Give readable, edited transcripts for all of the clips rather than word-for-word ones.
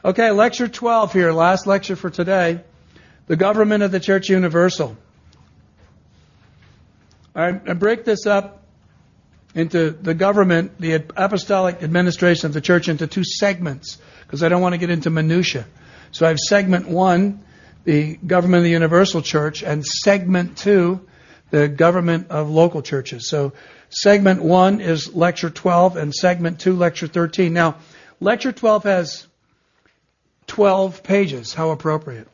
Okay, lecture 12 here, last lecture for today. The government of the Church Universal. I break this up into the government, the apostolic administration of the church, into two segments, because I don't want to get into minutia. So I have segment 1, the government of the universal church, and segment 2, the government of local churches. So segment 1 is lecture 12, and segment 2, lecture 13. Now, lecture 12 has 12 pages. How appropriate.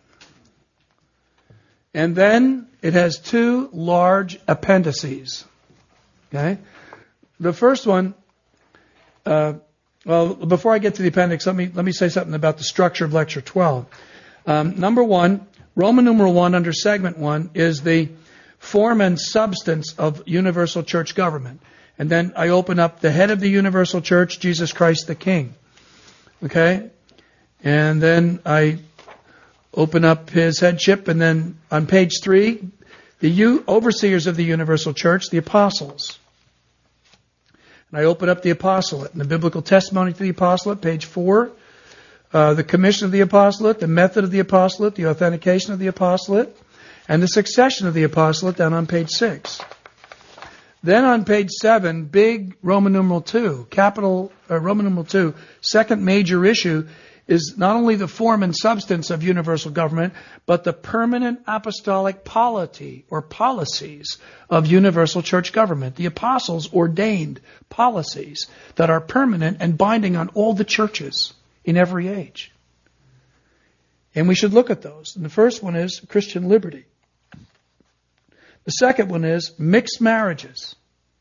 And then it has 2 large appendices. Okay? The first one, well, before I get to the appendix, let me say something about the structure of lecture 12. Number 1, Roman numeral 1 under segment 1 is the form and substance of universal church government. And then I open up the head of the universal church, Jesus Christ the King. Okay? And then I open up his headship, and then on page 3, the overseers of the universal church, the apostles. And I open up the apostolate and the biblical testimony to the apostolate, page 4. The commission of the apostolate, the method of the apostolate, the authentication of the apostolate, and the succession of the apostolate down on page 6. Then on page 7, big Roman numeral 2, capital Roman numeral 2, second major issue is not only the form and substance of universal government, but the permanent apostolic polity or policies of universal church government. The apostles ordained policies that are permanent and binding on all the churches in every age. And we should look at those. And the first one is Christian liberty. The second one is mixed marriages.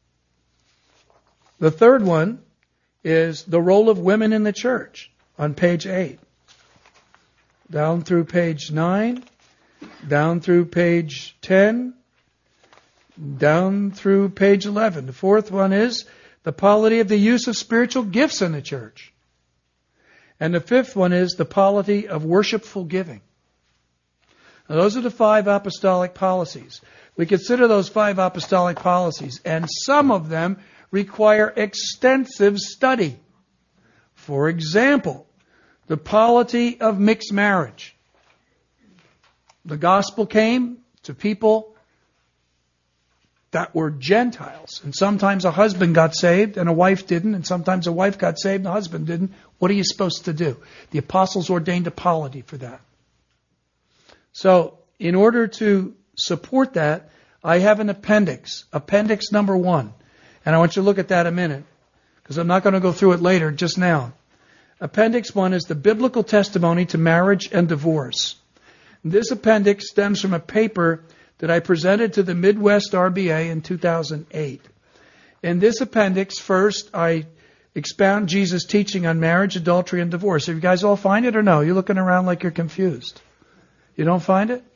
The third one is the role of women in the church on page 8. Down through page 9. Down through page 10. Down through page 11. The fourth one is the polity of the use of spiritual gifts in the church. And the fifth one is the polity of worshipful giving. Now, those are the 5 apostolic policies. We consider those 5 apostolic policies, and some of them require extensive study. For example, the polity of mixed marriage. The gospel came to people that were Gentiles. And sometimes a husband got saved and a wife didn't. And sometimes a wife got saved and a husband didn't. What are you supposed to do? The apostles ordained a polity for that. So, in order to support that, I have an appendix. Appendix number 1. And I want you to look at that a minute, because I'm not going to go through it later, just now. Appendix 1 is the biblical testimony to marriage and divorce. This appendix stems from a paper that I presented to the Midwest RBA in 2008. In this appendix, first, I expound Jesus' teaching on marriage, adultery, and divorce. Have you guys all find it or no? You're looking around like you're confused. You don't find it?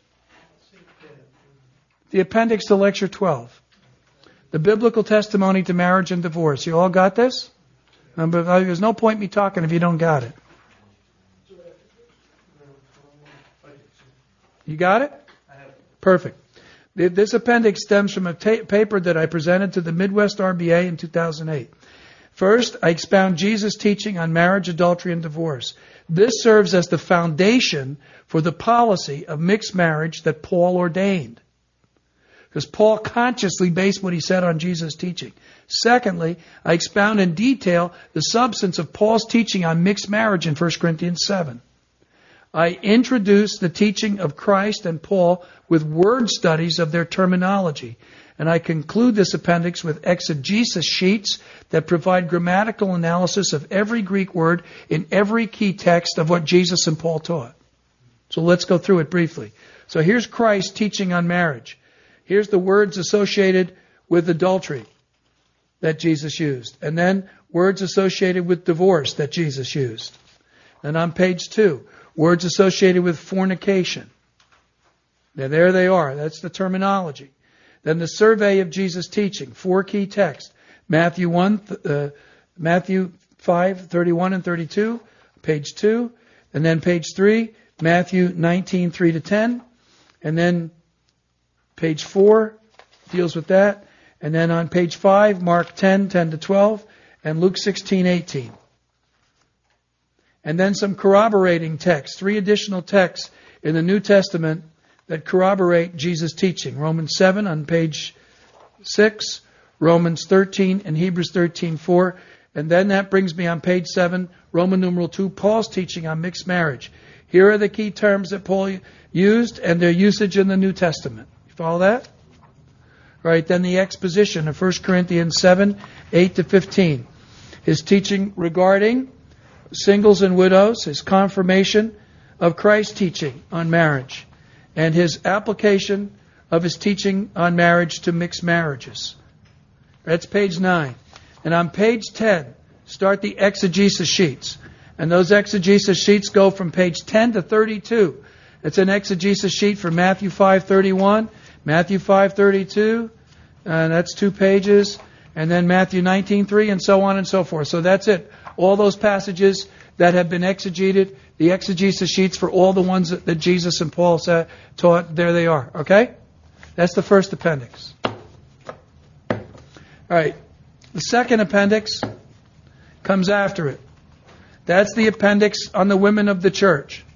The appendix to lecture 12. The biblical testimony to marriage and divorce. You all got this? There's no point in me talking if you don't got it. You got it? Perfect. This appendix stems from a paper that I presented to the Midwest RBA in 2008. First, I expound Jesus' teaching on marriage, adultery, and divorce. This serves as the foundation for the policy of mixed marriage that Paul ordained. Because Paul consciously based what he said on Jesus' teaching. Secondly, I expound in detail the substance of Paul's teaching on mixed marriage in 1 Corinthians 7. I introduce the teaching of Christ and Paul with word studies of their terminology. And I conclude this appendix with exegesis sheets that provide grammatical analysis of every Greek word in every key text of what Jesus and Paul taught. So let's go through it briefly. So here's Christ teaching on marriage. Here's the words associated with adultery that Jesus used. And then words associated with divorce that Jesus used. And on page 2, words associated with fornication. Now there they are. That's the terminology. Then the survey of Jesus' teaching. 4 key texts. Matthew 5, 31 and 32. Page 2. And then page 3, Matthew 19, 3 to 10. And then page 4 deals with that. And then on page 5, Mark 10, 10 to 12. And Luke 16, 18. And then some corroborating texts, 3 additional texts in the New Testament that corroborate Jesus' teaching. Romans 7 on page 6, Romans 13 and Hebrews 13:4. And then that brings me on page 7, Roman numeral 2, Paul's teaching on mixed marriage. Here are the key terms that Paul used and their usage in the New Testament. You follow that? Right, then the exposition of 1 Corinthians 7, 8 to 15. His teaching regarding singles and widows, his confirmation of Christ's teaching on marriage, and his application of his teaching on marriage to mixed marriages. That's page 9. And on page 10, start the exegesis sheets. And those exegesis sheets go from page 10 to 32. It's an exegesis sheet for Matthew 5:31, Matthew 5:32, and that's 2 pages, and then Matthew 19:3, and so on and so forth. So that's it. All those passages that have been exegeted, the exegesis sheets for all the ones that Jesus and Paul taught, there they are. Okay? That's the first appendix. All right. The second appendix comes after it. That's the appendix on the women of the church.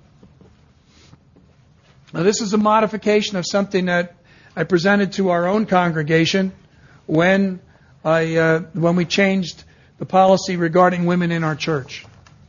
Now, this is a modification of something that I presented to our own congregation when we changed the policy regarding women in our church.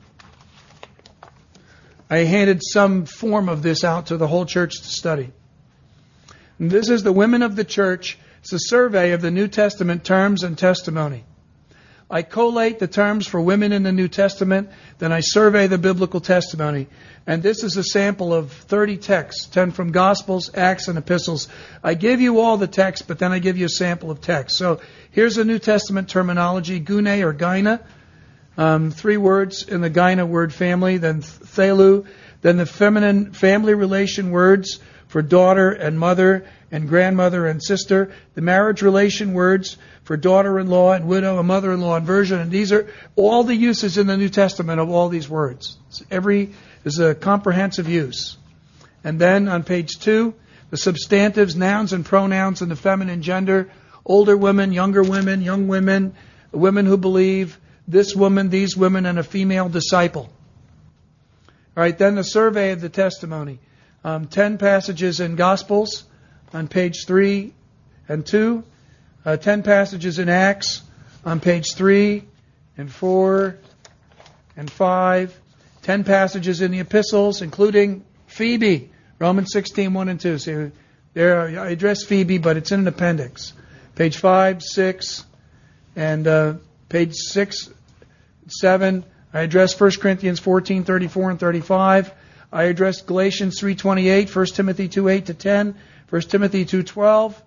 I handed some form of this out to the whole church to study. And this is the women of the church. It's a survey of the New Testament terms and testimony. I collate the terms for women in the New Testament, then I survey the biblical testimony. And this is a sample of 30 texts, 10 from Gospels, Acts, and Epistles. I give you all the texts, but then I give you a sample of text. So here's a New Testament terminology, gune or gyna. 3 words in the gyna word family, then thelu, then the feminine family relation words for daughter and mother and grandmother and sister, the marriage relation words for daughter-in-law and widow and mother-in-law and virgin. And these are all the uses in the New Testament of all these words. Is a comprehensive use. And then on page 2, the substantives, nouns and pronouns in the feminine gender, older women, younger women, young women, women who believe, this woman, these women, and a female disciple. All right, then the survey of the testimony. 10 passages in Gospels on page 3 and 2. 10 passages in Acts on page 3 and 4 and 5. 10 passages in the epistles, including Phoebe, Romans 16, 1 and 2. So there I address Phoebe, but it's in an appendix. Page 5, 6, and page 6, 7. I address 1 Corinthians 14, 34 and 35. I address Galatians 3:28, 1 Timothy 2:8 to 10, 1 Timothy 2:12,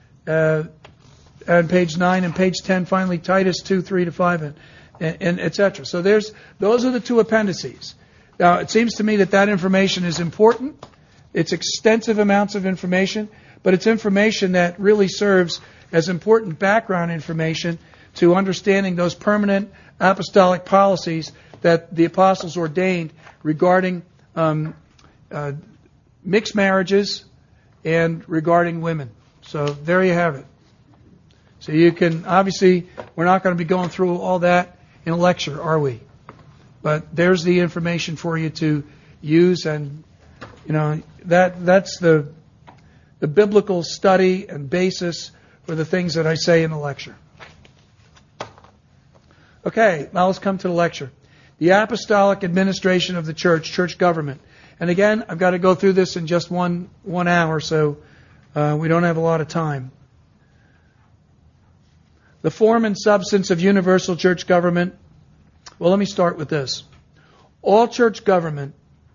and page 9 and page 10, finally Titus 2:3 to 5, and etc. So those are the 2 appendices. Now, it seems to me that information is important. It's extensive amounts of information, but it's information that really serves as important background information to understanding those permanent apostolic policies that the apostles ordained regarding mixed marriages and regarding women. So there you have it. So you can, obviously, we're not going to be going through all that in a lecture, are we? But there's the information for you to use, and that's the biblical study and basis for the things that I say in the lecture. Okay, now let's come to the lecture. The apostolic administration of the church government. And again, I've got to go through this in just one hour, so we don't have a lot of time. The form and substance of universal church government. Well, let me start with this. All church government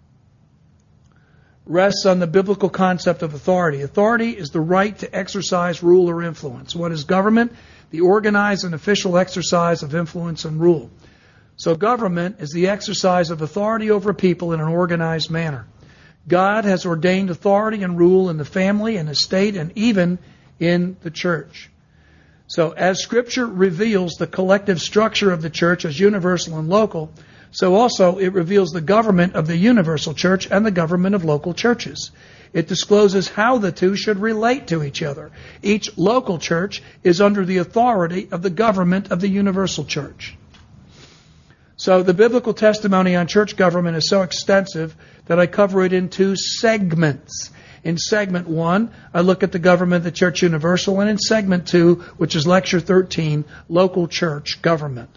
rests on the biblical concept of authority. Authority is the right to exercise rule or influence. What is government? The organized and official exercise of influence and rule. So government is the exercise of authority over people in an organized manner. God has ordained authority and rule in the family and the state and even in the church. So as Scripture reveals the collective structure of the church as universal and local, so also it reveals the government of the universal church and the government of local churches. It discloses how the two should relate to each other. Each local church is under the authority of the government of the universal church. So the biblical testimony on church government is so extensive that I cover it in 2 segments. In segment 1, I look at the government of the Church Universal, and in segment 2, which is lecture 13, local church government.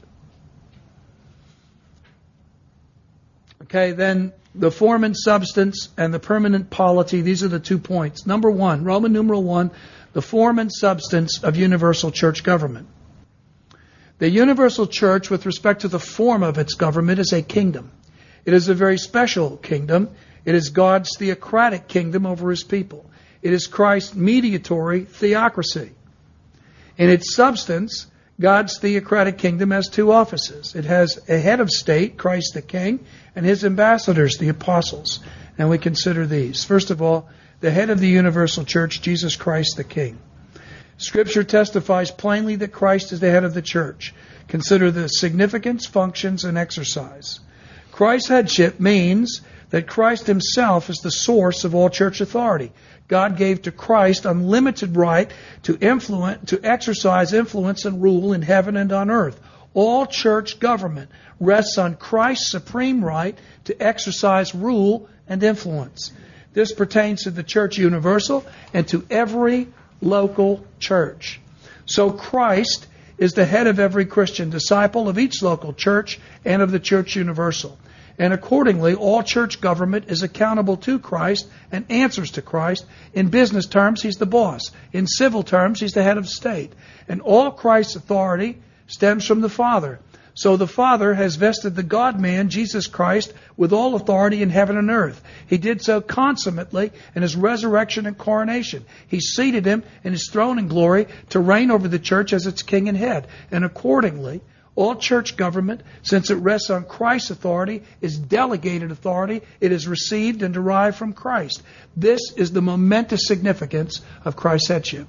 Okay, then the form and substance and the permanent polity, these are the 2 points. Number 1, Roman numeral 1, the form and substance of universal church government. The universal church, with respect to the form of its government, is a kingdom. It is a very special kingdom. It is God's theocratic kingdom over His people. It is Christ's mediatory theocracy. In its substance, God's theocratic kingdom has 2 offices. It has a head of state, Christ the King, and His ambassadors, the apostles. And we consider these. First of all, the head of the universal church, Jesus Christ the King. Scripture testifies plainly that Christ is the head of the church. Consider the significance, functions, and exercise. Christ's headship means that Christ Himself is the source of all church authority. God gave to Christ unlimited right to exercise influence and rule in heaven and on earth. All church government rests on Christ's supreme right to exercise rule and influence. This pertains to the church universal and to every local church. So Christ is the head of every Christian disciple, of each local church, and of the church universal. And accordingly, all church government is accountable to Christ and answers to Christ. In business terms, He's the boss. In civil terms, He's the head of state. And all Christ's authority stems from the Father. So the Father has vested the God-man, Jesus Christ, with all authority in heaven and earth. He did so consummately in His resurrection and coronation. He seated Him in His throne in glory to reign over the church as its king and head. And accordingly, all church government, since it rests on Christ's authority, is delegated authority. It is received and derived from Christ. This is the momentous significance of Christ's headship.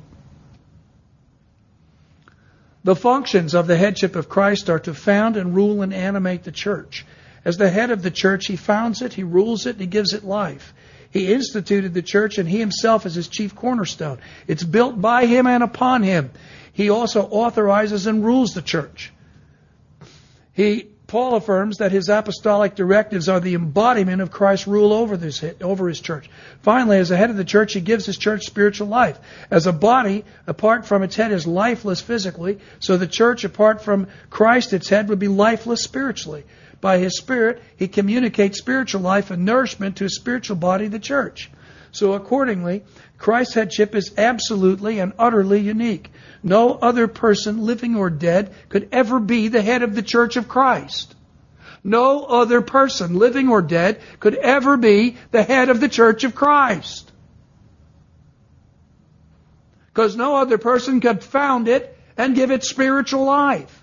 The functions of the headship of Christ are to found and rule and animate the church. As the head of the church, He founds it, He rules it, and He gives it life. He instituted the church, and He Himself is its chief cornerstone. It's built by Him and upon Him. He also authorizes and rules the church. Paul affirms that his apostolic directives are the embodiment of Christ's rule over His church. Finally, as the head of the church, He gives His church spiritual life. As a body, apart from its head, is lifeless physically, so the church, apart from Christ, its head, would be lifeless spiritually. By His Spirit, He communicates spiritual life and nourishment to His spiritual body, the church. So accordingly, Christ's headship is absolutely and utterly unique. No other person, living or dead, could ever be the head of the church of Christ. No other person, living or dead, could ever be the head of the church of Christ. Because no other person could found it and give it spiritual life.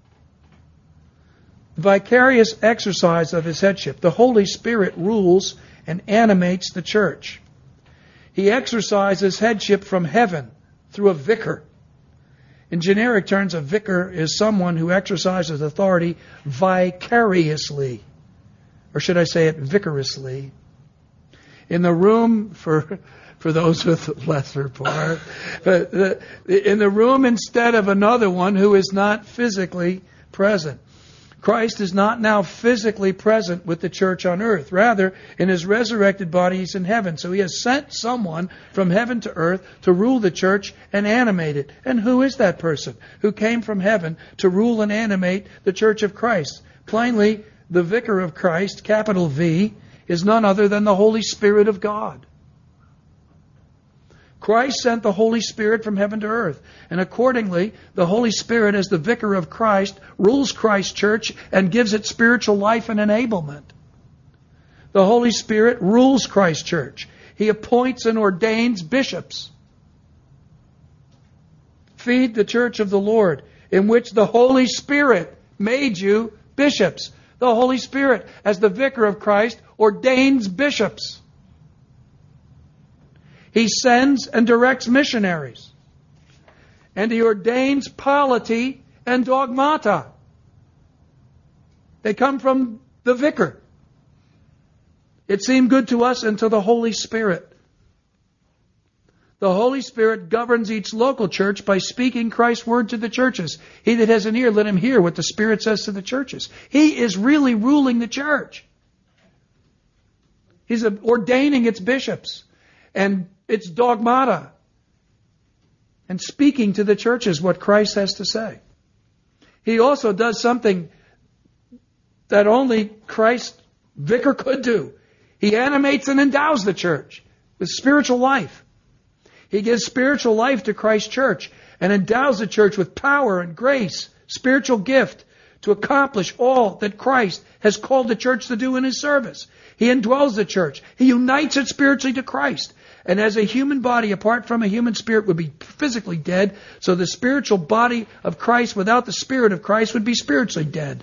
The vicarious exercise of His headship, the Holy Spirit rules and animates the church. He exercises headship from heaven through a vicar. In generic terms, a vicar is someone who exercises authority vicariously. Or should I say it vicariously? In the room, for those with the lesser part, in the room instead of another one who is not physically present. Christ is not now physically present with the church on earth. Rather, in His resurrected body, He's in heaven. So He has sent someone from heaven to earth to rule the church and animate it. And who is that person who came from heaven to rule and animate the church of Christ? Plainly, the vicar of Christ, capital V, is none other than the Holy Spirit of God. Christ sent the Holy Spirit from heaven to earth. And accordingly, the Holy Spirit, as the vicar of Christ, rules Christ's church and gives it spiritual life and enablement. The Holy Spirit rules Christ's church. He appoints and ordains bishops. Feed the church of the Lord, in which the Holy Spirit made you bishops. The Holy Spirit, as the vicar of Christ, ordains bishops. He sends and directs missionaries. And He ordains polity and dogmata. They come from the vicar. It seemed good to us until the Holy Spirit. The Holy Spirit governs each local church by speaking Christ's word to the churches. He that has an ear, let him hear what the Spirit says to the churches. He is really ruling the church. He's ordaining its bishops and its dogmata and speaking to the churches what Christ has to say. He also does something that only Christ's vicar could do. He animates and endows the church with spiritual life. He gives spiritual life to Christ's church and endows the church with power and grace, spiritual gift to accomplish all that Christ has called the church to do in His service. He indwells the church. He unites it spiritually to Christ. And as a human body apart from a human spirit would be physically dead, so the spiritual body of Christ without the Spirit of Christ would be spiritually dead.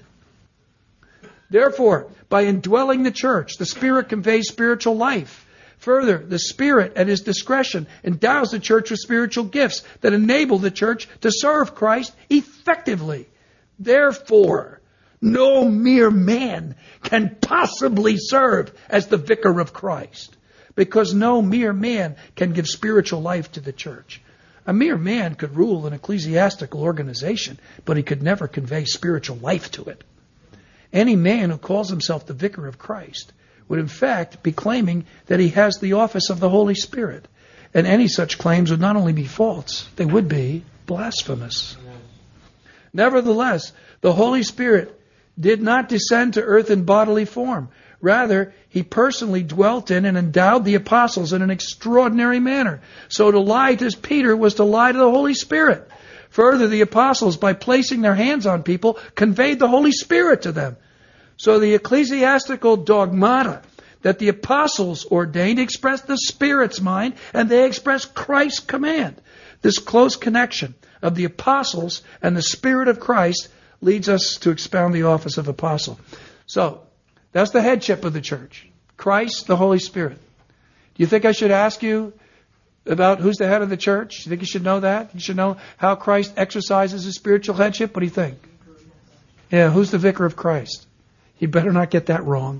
Therefore, by indwelling the church, the Spirit conveys spiritual life. Further, the Spirit at His discretion endows the church with spiritual gifts that enable the church to serve Christ effectively. Therefore, no mere man can possibly serve as the vicar of Christ, because no mere man can give spiritual life to the church. A mere man could rule an ecclesiastical organization, but he could never convey spiritual life to it. Any man who calls himself the vicar of Christ would in fact be claiming that he has the office of the Holy Spirit. And any such claims would not only be false, they would be blasphemous. Nevertheless, the Holy Spirit did not descend to earth in bodily form. Rather, He personally dwelt in and endowed the apostles in an extraordinary manner. So to lie to Peter was to lie to the Holy Spirit. Further, the apostles, by placing their hands on people, conveyed the Holy Spirit to them. So the ecclesiastical dogmata that the apostles ordained express the Spirit's mind, and they express Christ's command. This close connection of the apostles and the Spirit of Christ leads us to expound the office of apostle. So, that's the headship of the church. Christ, the Holy Spirit. Do you think I should ask you about who's the head of the church? Do you think you should know that? You should know how Christ exercises His spiritual headship? What do you think? Yeah, who's the vicar of Christ? You better not get that wrong.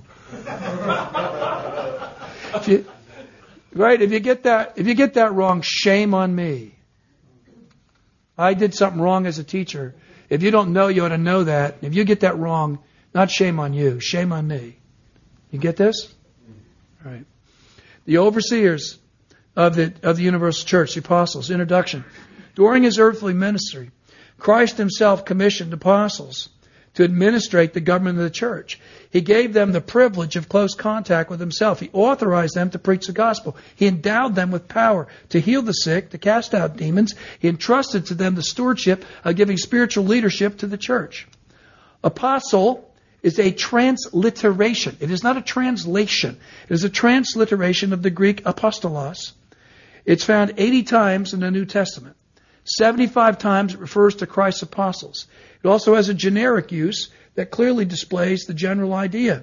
If you get that wrong, shame on me. I did something wrong as a teacher. If you don't know, you ought to know that. If you get that wrong, not shame on you, shame on me. You get this? All right. The overseers of the universal church, the apostles. Introduction. During His earthly ministry, Christ Himself commissioned apostles to administrate the government of the church. He gave them the privilege of close contact with Himself. He authorized them to preach the gospel. He endowed them with power to heal the sick, to cast out demons. He entrusted to them the stewardship of giving spiritual leadership to the church. Apostle is a transliteration. It is not a translation. It is a transliteration of the Greek apostolos. It's found 80 times in the New Testament. 75 times it refers to Christ's apostles. It also has a generic use that clearly displays the general idea.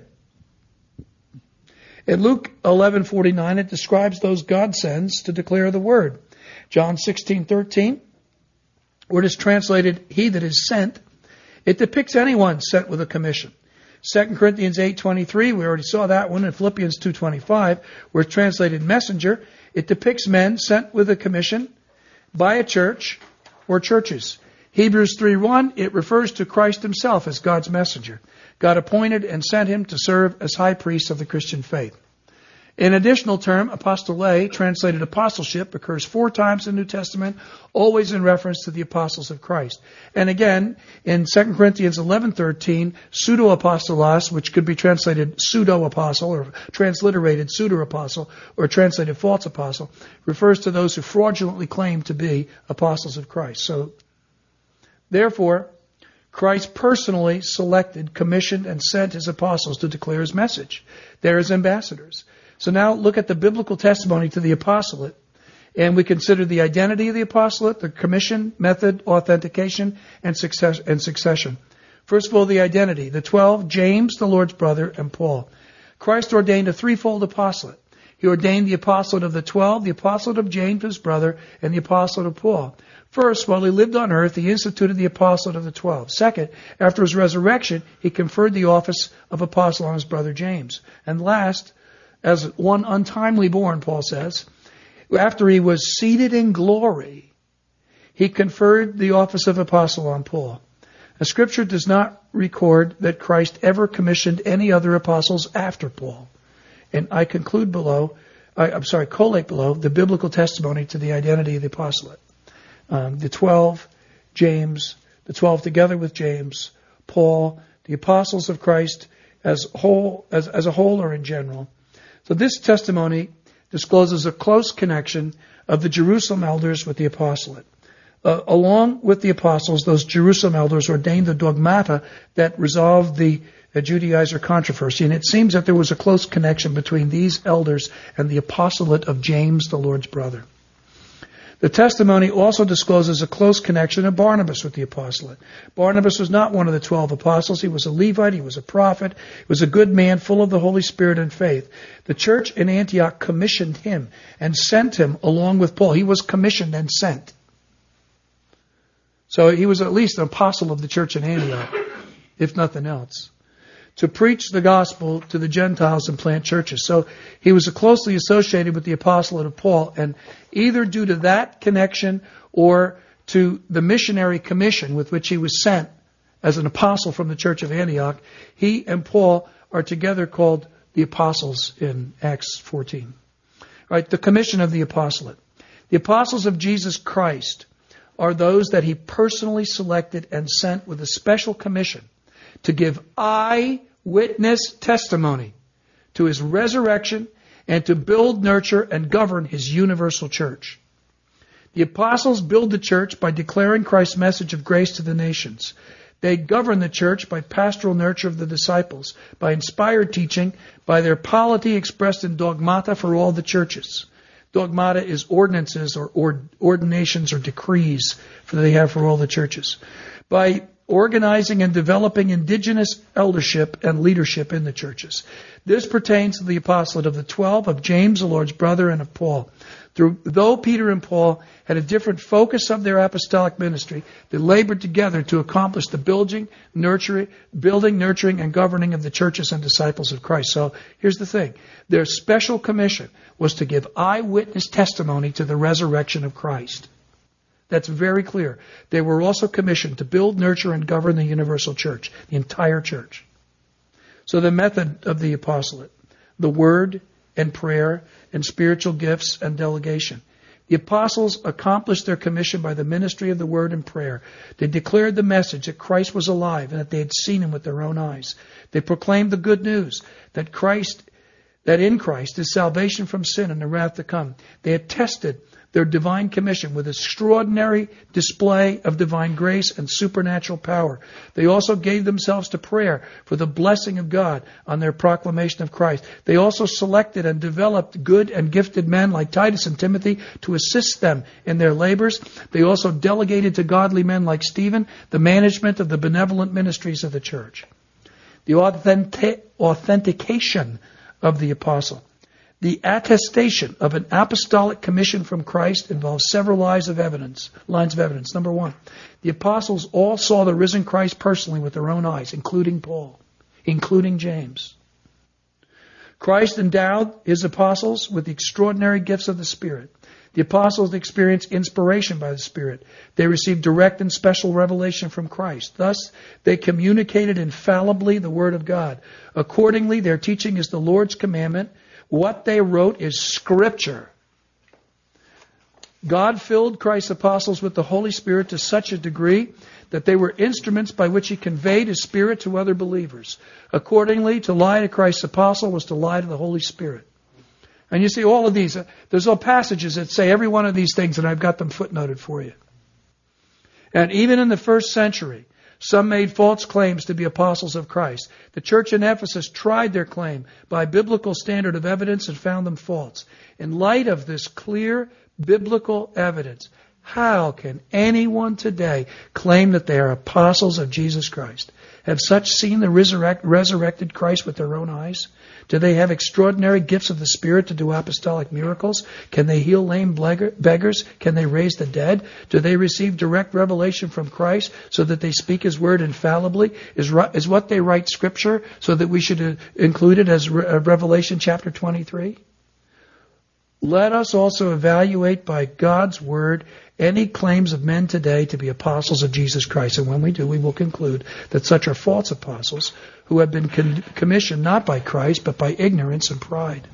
In Luke 11:49, it describes those God sends to declare the word. John 16:13, where it is translated, "He that is sent," it depicts anyone sent with a commission. 2 Corinthians 8:23, we already saw that one. In Philippians 2:25, where it's translated messenger, it depicts men sent with a commission by a church or churches. Hebrews 3:1, it refers to Christ Himself as God's messenger. God appointed and sent Him to serve as high priest of the Christian faith. An additional term, apostole, translated apostleship, occurs 4 times in the New Testament, always in reference to the apostles of Christ. And again, in 2 Corinthians 11:13, pseudo-apostolos, which could be translated pseudo-apostle, or transliterated pseudo-apostle, or translated false apostle, refers to those who fraudulently claim to be apostles of Christ. So, therefore, Christ personally selected, commissioned, and sent His apostles to declare His message. They're His ambassadors. So now look at the biblical testimony to the apostolate, and we consider the identity of the apostolate, the commission, method, authentication, and succession. First of all, the identity. The 12, James, the Lord's brother, and Paul. Christ ordained a threefold apostolate. He ordained the apostolate of the 12, the apostolate of James, his brother, and the apostolate of Paul. First, while He lived on earth, He instituted the apostolate of the 12. Second, after His resurrection, He conferred the office of apostle on His brother James. And last, as one untimely born, Paul says, after he was seated in glory, he conferred the office of apostle on Paul. The Scripture does not record that Christ ever commissioned any other apostles after Paul. And I collate below the biblical testimony to the identity of the apostolate. The 12, James, the 12 together with James, Paul, the apostles of Christ as a whole or in general. So this testimony discloses a close connection of the Jerusalem elders with the apostolate. Along with the apostles, those Jerusalem elders ordained the dogmata that resolved the Judaizer controversy. And it seems that there was a close connection between these elders and the apostolate of James, the Lord's brother. The testimony also discloses a close connection of Barnabas with the apostolate. Barnabas was not one of the 12 apostles. He was a Levite. He was a prophet. He was a good man full of the Holy Spirit and faith. The church in Antioch commissioned him and sent him along with Paul. He was commissioned and sent. So he was at least an apostle of the church in Antioch, if nothing else, to preach the gospel to the Gentiles and plant churches. So he was closely associated with the apostolate of Paul, and either due to that connection or to the missionary commission with which he was sent as an apostle from the church of Antioch, he and Paul are together called the apostles in Acts 14. Right, the commission of the apostolate. The apostles of Jesus Christ are those that he personally selected and sent with a special commission to give eyewitness testimony to his resurrection and to build, nurture, and govern his universal church. The apostles build the church by declaring Christ's message of grace to the nations. They govern the church by pastoral nurture of the disciples, by inspired teaching, by their polity expressed in dogmata for all the churches. Dogmata is ordinances or ordinations or decrees that they have for all the churches. By organizing and developing indigenous eldership and leadership in the churches. This pertains to the apostolate of the 12, of James, the Lord's brother, and of Paul. Though Peter and Paul had a different focus of their apostolic ministry, they labored together to accomplish the building, nurturing, and governing of the churches and disciples of Christ. So here's the thing. Their special commission was to give eyewitness testimony to the resurrection of Christ. That's very clear. They were also commissioned to build, nurture, and govern the universal church, the entire church. So the method of the apostolate, the word and prayer and spiritual gifts and delegation. The apostles accomplished their commission by the ministry of the word and prayer. They declared the message that Christ was alive and that they had seen him with their own eyes. They proclaimed the good news that in Christ is salvation from sin and the wrath to come. They attested their divine commission with extraordinary display of divine grace and supernatural power. They also gave themselves to prayer for the blessing of God on their proclamation of Christ. They also selected and developed good and gifted men like Titus and Timothy to assist them in their labors. They also delegated to godly men like Stephen the management of the benevolent ministries of the church. The authentication of the apostle. The attestation of an apostolic commission from Christ involves several lines of evidence. Number one, the apostles all saw the risen Christ personally with their own eyes, including Paul, including James. Christ endowed his apostles with the extraordinary gifts of the Spirit. The apostles experienced inspiration by the Spirit. They received direct and special revelation from Christ. Thus, they communicated infallibly the Word of God. Accordingly, their teaching is the Lord's commandment. What they wrote is Scripture. God filled Christ's apostles with the Holy Spirit to such a degree that they were instruments by which He conveyed His Spirit to other believers. Accordingly, to lie to Christ's apostle was to lie to the Holy Spirit. And you see all of these, there's all passages that say every one of these things, and I've got them footnoted for you. And even in the first century, some made false claims to be apostles of Christ. The church in Ephesus tried their claim by biblical standard of evidence and found them false. In light of this clear biblical evidence, how can anyone today claim that they are apostles of Jesus Christ? Have such seen the resurrected Christ with their own eyes? Do they have extraordinary gifts of the Spirit to do apostolic miracles? Can they heal lame beggars? Can they raise the dead? Do they receive direct revelation from Christ so that they speak His word infallibly? Is what they write Scripture so that we should include it as Revelation chapter 23? let us also evaluate by God's word any claims of men today to be apostles of Jesus Christ. And when we do, we will conclude that such are false apostles who have been commissioned not by Christ, but by ignorance and pride.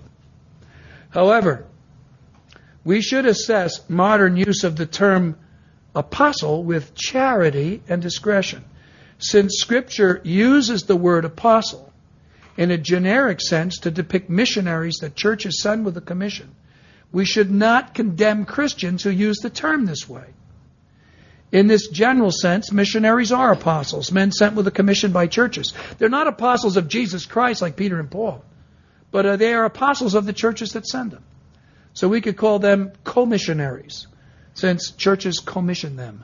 However, we should assess modern use of the term apostle with charity and discretion. Since Scripture uses the word apostle in a generic sense to depict missionaries that churches send with a commission, we should not condemn Christians who use the term this way. In this general sense, missionaries are apostles, men sent with a commission by churches. They're not apostles of Jesus Christ like Peter and Paul, but they are apostles of the churches that send them. So we could call them commissionaries, since churches commission them.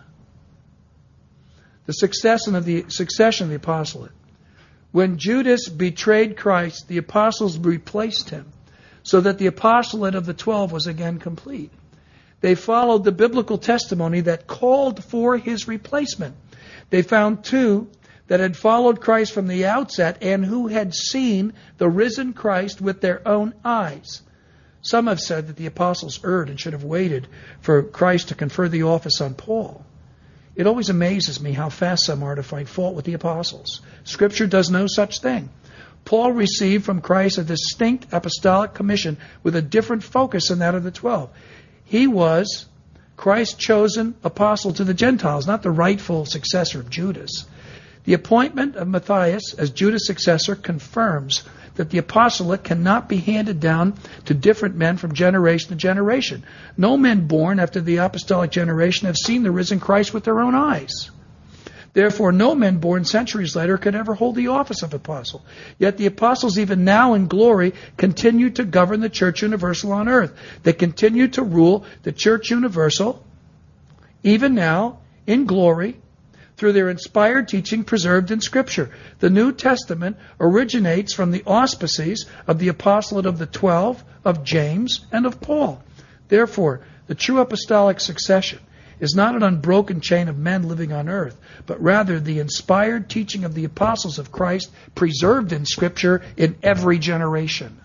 The succession of the apostolate. When Judas betrayed Christ, the apostles replaced him, so that the apostolate of the 12 was again complete. They followed the biblical testimony that called for his replacement. They found two that had followed Christ from the outset and who had seen the risen Christ with their own eyes. Some have said that the apostles erred and should have waited for Christ to confer the office on Paul. It always amazes me how fast some are to find fault with the apostles. Scripture does no such thing. Paul received from Christ a distinct apostolic commission with a different focus than that of the 12. He was Christ's chosen apostle to the Gentiles, not the rightful successor of Judas. The appointment of Matthias as Judas' successor confirms that the apostolate cannot be handed down to different men from generation to generation. No men born after the apostolic generation have seen the risen Christ with their own eyes. Therefore, no men born centuries later could ever hold the office of apostle. Yet the apostles, even now in glory, continue to govern the church universal on earth. They continue to rule the church universal, even now, in glory, through their inspired teaching preserved in Scripture. The New Testament originates from the auspices of the apostolate of the 12, of James, and of Paul. Therefore, the true apostolic succession is not an unbroken chain of men living on earth, but rather the inspired teaching of the apostles of Christ preserved in Scripture in every generation.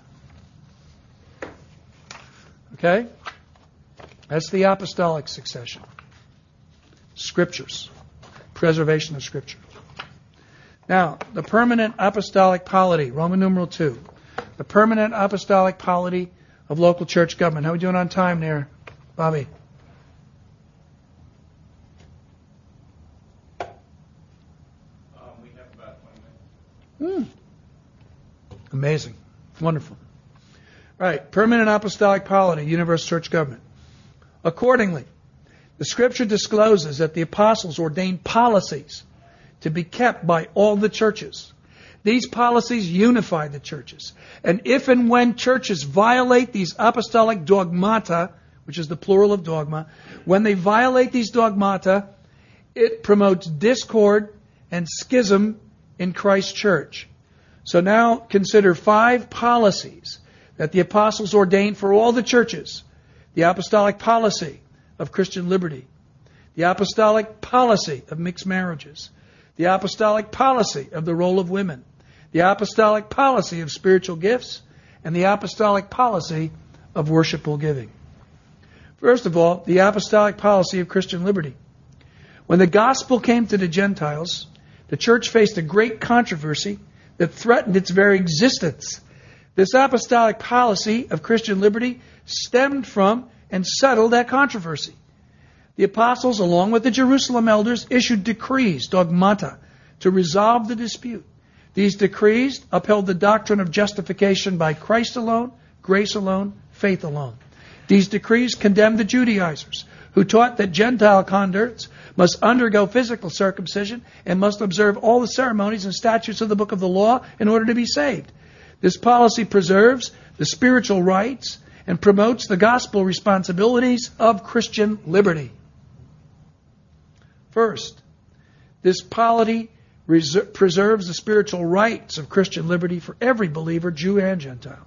Okay? That's the apostolic succession. Scriptures. Preservation of Scripture. Now, the permanent apostolic polity, Roman numeral 2. The permanent apostolic polity of local church government. How are we doing on time there, Bobby? We have about 20 minutes. Amazing. Wonderful. All right. Permanent apostolic polity, universal church government. Accordingly, the Scripture discloses that the apostles ordained policies to be kept by all the churches. These policies unify the churches. And if and when churches violate these apostolic dogmata, which is the plural of dogma, when they violate these dogmata, it promotes discord and schism in Christ's church. So now consider 5 policies that the apostles ordained for all the churches. The apostolic policy of Christian liberty, the apostolic policy of mixed marriages, the apostolic policy of the role of women, the apostolic policy of spiritual gifts, and the apostolic policy of worshipful giving. First of all, the apostolic policy of Christian liberty. When the gospel came to the Gentiles, the church faced a great controversy that threatened its very existence. This apostolic policy of Christian liberty stemmed from and settled that controversy. The apostles, along with the Jerusalem elders, issued decrees, dogmata, to resolve the dispute. These decrees upheld the doctrine of justification by Christ alone, grace alone, faith alone. These decrees condemned the Judaizers, who taught that Gentile converts must undergo physical circumcision and must observe all the ceremonies and statutes of the book of the law in order to be saved. This policy preserves the spiritual rights and promotes the gospel responsibilities of Christian liberty. First, this polity preserves the spiritual rights of Christian liberty for every believer, Jew and Gentile.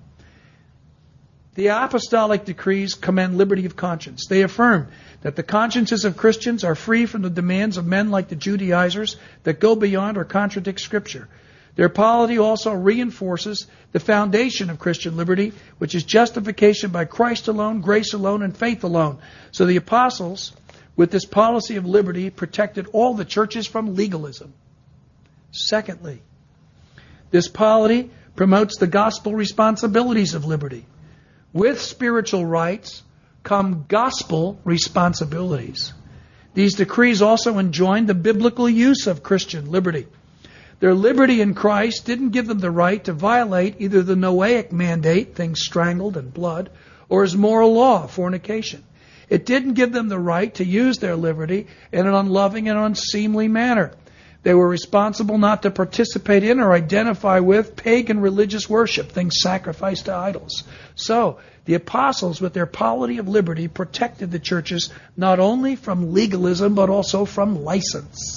The apostolic decrees commend liberty of conscience. They affirm that the consciences of Christians are free from the demands of men like the Judaizers that go beyond or contradict Scripture. Their polity also reinforces the foundation of Christian liberty, which is justification by Christ alone, grace alone, and faith alone. So the apostles, with this policy of liberty, protected all the churches from legalism. Secondly, this polity promotes the gospel responsibilities of liberty. With spiritual rights come gospel responsibilities. These decrees also enjoined the biblical use of Christian liberty. Their liberty in Christ didn't give them the right to violate either the Noahic mandate, things strangled and blood, or his moral law, fornication. It didn't give them the right to use their liberty in an unloving and unseemly manner. They were responsible not to participate in or identify with pagan religious worship, things sacrificed to idols. So, the apostles, with their polity of liberty, protected the churches not only from legalism, but also from license.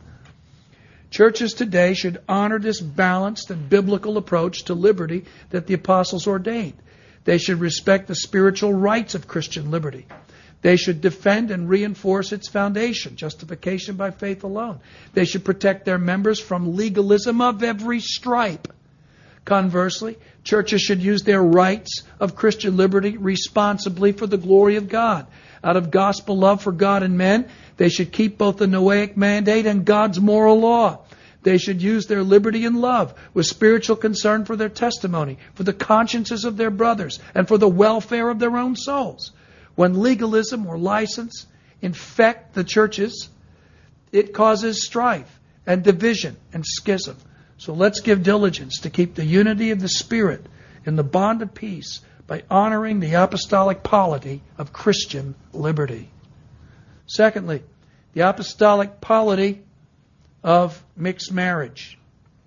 Churches today should honor this balanced and biblical approach to liberty that the apostles ordained. They should respect the spiritual rights of Christian liberty. They should defend and reinforce its foundation, justification by faith alone. They should protect their members from legalism of every stripe. Conversely, churches should use their rights of Christian liberty responsibly for the glory of God. Out of gospel love for God and men, they should keep both the Noahic mandate and God's moral law. They should use their liberty in love, with spiritual concern for their testimony, for the consciences of their brothers, and for the welfare of their own souls. When legalism or license infect the churches, it causes strife and division and schism. So let's give diligence to keep the unity of the Spirit in the bond of peace by honoring the apostolic polity of Christian liberty. Secondly, the apostolic polity of mixed marriage.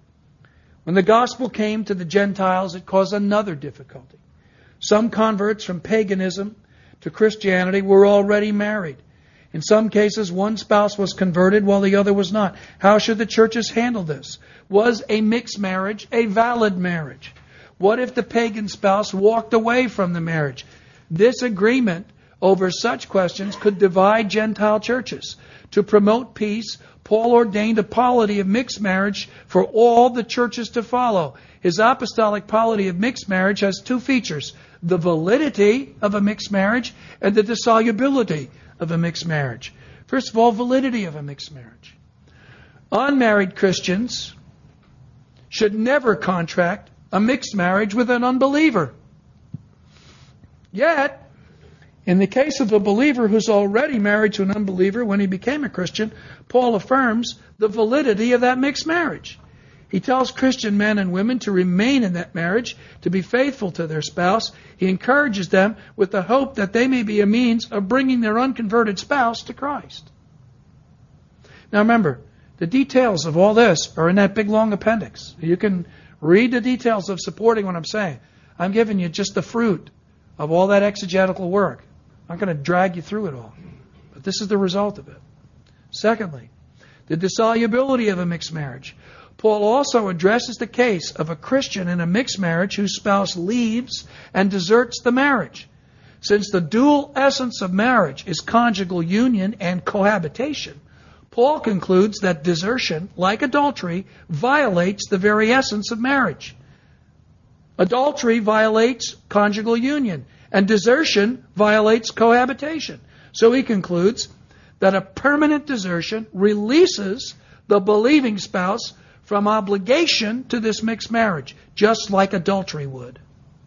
When the gospel came to the Gentiles, it caused another difficulty. Some converts from paganism to Christianity were already married. In some cases, one spouse was converted while the other was not. How should the churches handle this? Was a mixed marriage a valid marriage? What if the pagan spouse walked away from the marriage? This agreement over such questions could divide Gentile churches. To promote peace, Paul ordained a polity of mixed marriage for all the churches to follow. His apostolic polity of mixed marriage has two features: the validity of a mixed marriage and the dissolubility of a mixed marriage. First of all, validity of a mixed marriage. Unmarried Christians should never contract a mixed marriage with an unbeliever. Yet, in the case of a believer who's already married to an unbeliever when he became a Christian, Paul affirms the validity of that mixed marriage. He tells Christian men and women to remain in that marriage, to be faithful to their spouse. He encourages them with the hope that they may be a means of bringing their unconverted spouse to Christ. Now remember, the details of all this are in that big long appendix. You can read the details of supporting what I'm saying. I'm giving you just the fruit of all that exegetical work. I'm not going to drag you through it all. But this is the result of it. Secondly, the dissolubility of a mixed marriage. Paul also addresses the case of a Christian in a mixed marriage whose spouse leaves and deserts the marriage. Since the dual essence of marriage is conjugal union and cohabitation, Paul concludes that desertion, like adultery, violates the very essence of marriage. Adultery violates conjugal union, and desertion violates cohabitation. So he concludes that a permanent desertion releases the believing spouse from obligation to this mixed marriage, just like adultery would.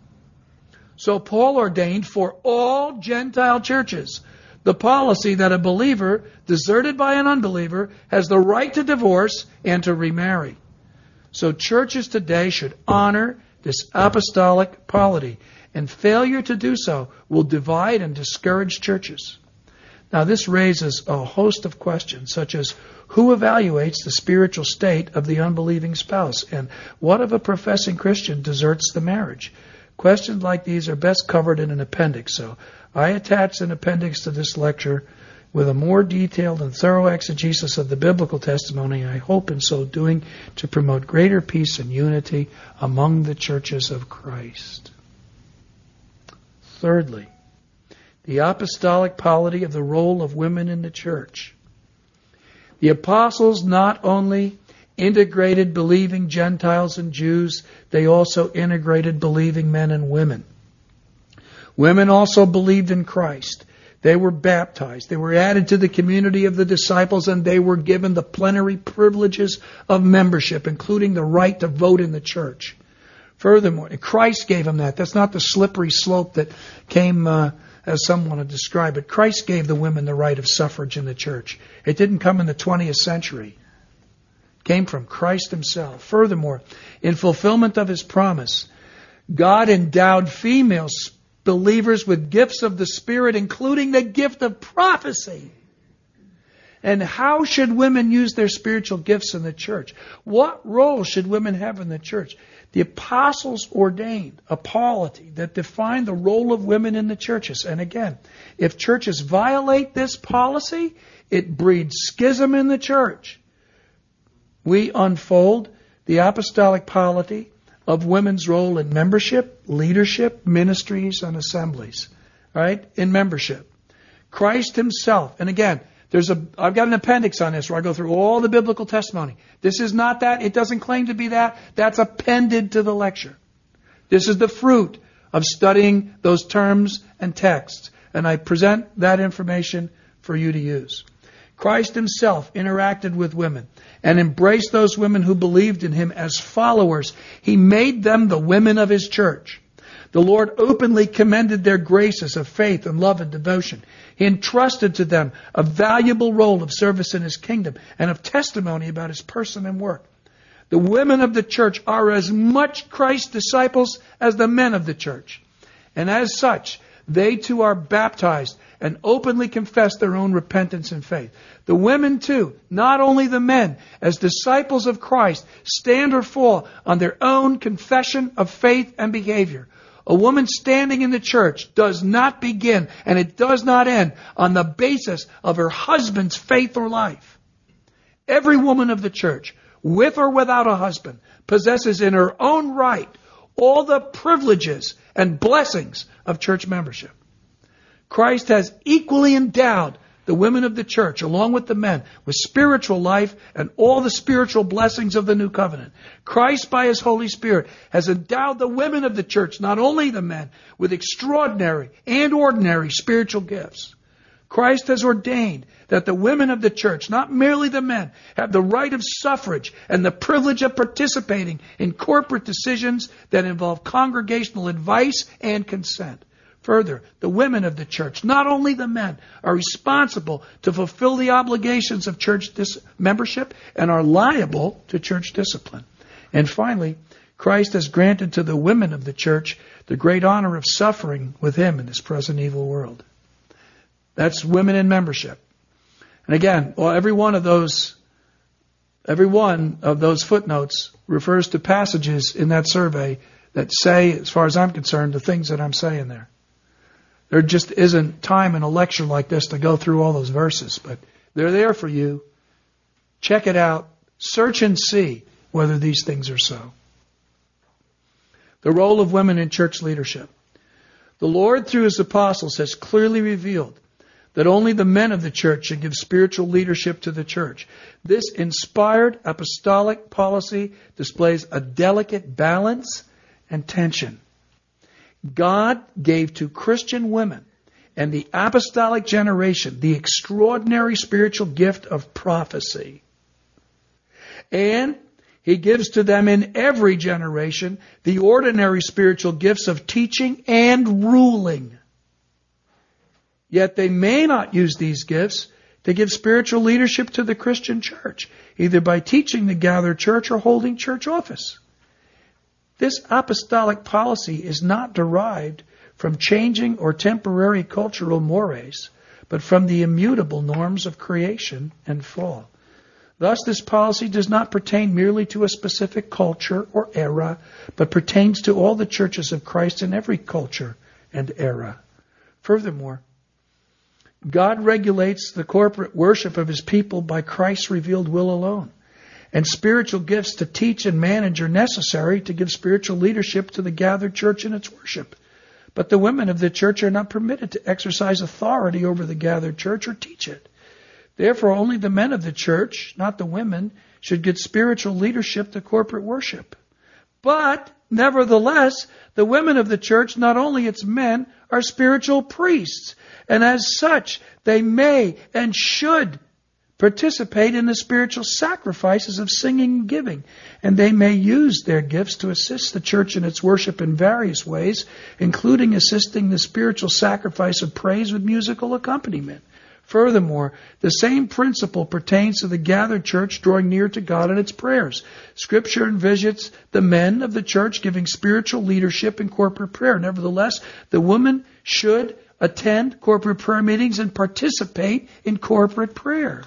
So Paul ordained for all Gentile churches the policy that a believer deserted by an unbeliever has the right to divorce and to remarry. So churches today should honor this apostolic polity, and failure to do so will divide and discourage churches. Now this raises a host of questions, such as who evaluates the spiritual state of the unbelieving spouse, and what if a professing Christian deserts the marriage? Questions like these are best covered in an appendix, so I attach an appendix to this lecture with a more detailed and thorough exegesis of the biblical testimony, I hope in so doing to promote greater peace and unity among the churches of Christ. Thirdly, the apostolic polity of the role of women in the church. The apostles not only integrated believing Gentiles and Jews. They also integrated believing men and women. Women also believed in Christ. They were baptized. They were added to the community of the disciples, and they were given the plenary privileges of membership, including the right to vote in the church. Furthermore, Christ gave them that. That's not the slippery slope that came, as some want to describe it. Christ gave the women the right of suffrage in the church. It didn't come in the 20th century. It came from Christ himself. Furthermore, in fulfillment of his promise, God endowed female believers with gifts of the Spirit, including the gift of prophecy. And how should women use their spiritual gifts in the church? What role should women have in the church? The apostles ordained a polity that defined the role of women in the churches. And again, if churches violate this policy, it breeds schism in the church. We unfold the apostolic polity of women's role in membership, leadership, ministries, and assemblies. Right? In membership. Christ himself, and again, I've got an appendix on this where I go through all the biblical testimony. This is not that. It doesn't claim to be that. That's appended to the lecture. This is the fruit of studying those terms and texts. And I present that information for you to use. Christ himself interacted with women and embraced those women who believed in him as followers. He made them the women of his church. The Lord openly commended their graces of faith and love and devotion. He entrusted to them a valuable role of service in his kingdom and of testimony about his person and work. The women of the church are as much Christ's disciples as the men of the church. And as such, they too are baptized and openly confess their own repentance and faith. The women too, not only the men, as disciples of Christ, stand or fall on their own confession of faith and behavior. A woman standing in the church does not begin and it does not end on the basis of her husband's faith or life. Every woman of the church, with or without a husband, possesses in her own right all the privileges and blessings of church membership. Christ has equally endowed the women of the church, along with the men, with spiritual life and all the spiritual blessings of the new covenant. Christ, by his Holy Spirit, has endowed the women of the church, not only the men, with extraordinary and ordinary spiritual gifts. Christ has ordained that the women of the church, not merely the men, have the right of suffrage and the privilege of participating in corporate decisions that involve congregational advice and consent. Further, the women of the church, not only the men, are responsible to fulfill the obligations of church membership and are liable to church discipline. And finally, Christ has granted to the women of the church the great honor of suffering with him in this present evil world. That's women in membership. And again, every one of those footnotes refers to passages in that survey that say, as far as I'm concerned, the things that I'm saying there. There just isn't time in a lecture like this to go through all those verses, but they're there for you. Check it out. Search and see whether these things are so. The role of women in church leadership. The Lord, through his apostles, has clearly revealed that only the men of the church should give spiritual leadership to the church. This inspired apostolic policy displays a delicate balance and tension. God gave to Christian women and the apostolic generation the extraordinary spiritual gift of prophecy. And he gives to them in every generation the ordinary spiritual gifts of teaching and ruling. Yet they may not use these gifts to give spiritual leadership to the Christian church, either by teaching the gathered church or holding church office. This apostolic policy is not derived from changing or temporary cultural mores, but from the immutable norms of creation and fall. Thus, this policy does not pertain merely to a specific culture or era, but pertains to all the churches of Christ in every culture and era. Furthermore, God regulates the corporate worship of his people by Christ's revealed will alone. And spiritual gifts to teach and manage are necessary to give spiritual leadership to the gathered church in its worship. But the women of the church are not permitted to exercise authority over the gathered church or teach it. Therefore, only the men of the church, not the women, should get spiritual leadership to corporate worship. But, nevertheless, the women of the church, not only its men, are spiritual priests. And as such, they may and should participate in the spiritual sacrifices of singing and giving. And they may use their gifts to assist the church in its worship in various ways, including assisting the spiritual sacrifice of praise with musical accompaniment. Furthermore, the same principle pertains to the gathered church drawing near to God in its prayers. Scripture envisions the men of the church giving spiritual leadership in corporate prayer. Nevertheless, the women should attend corporate prayer meetings and participate in corporate prayer.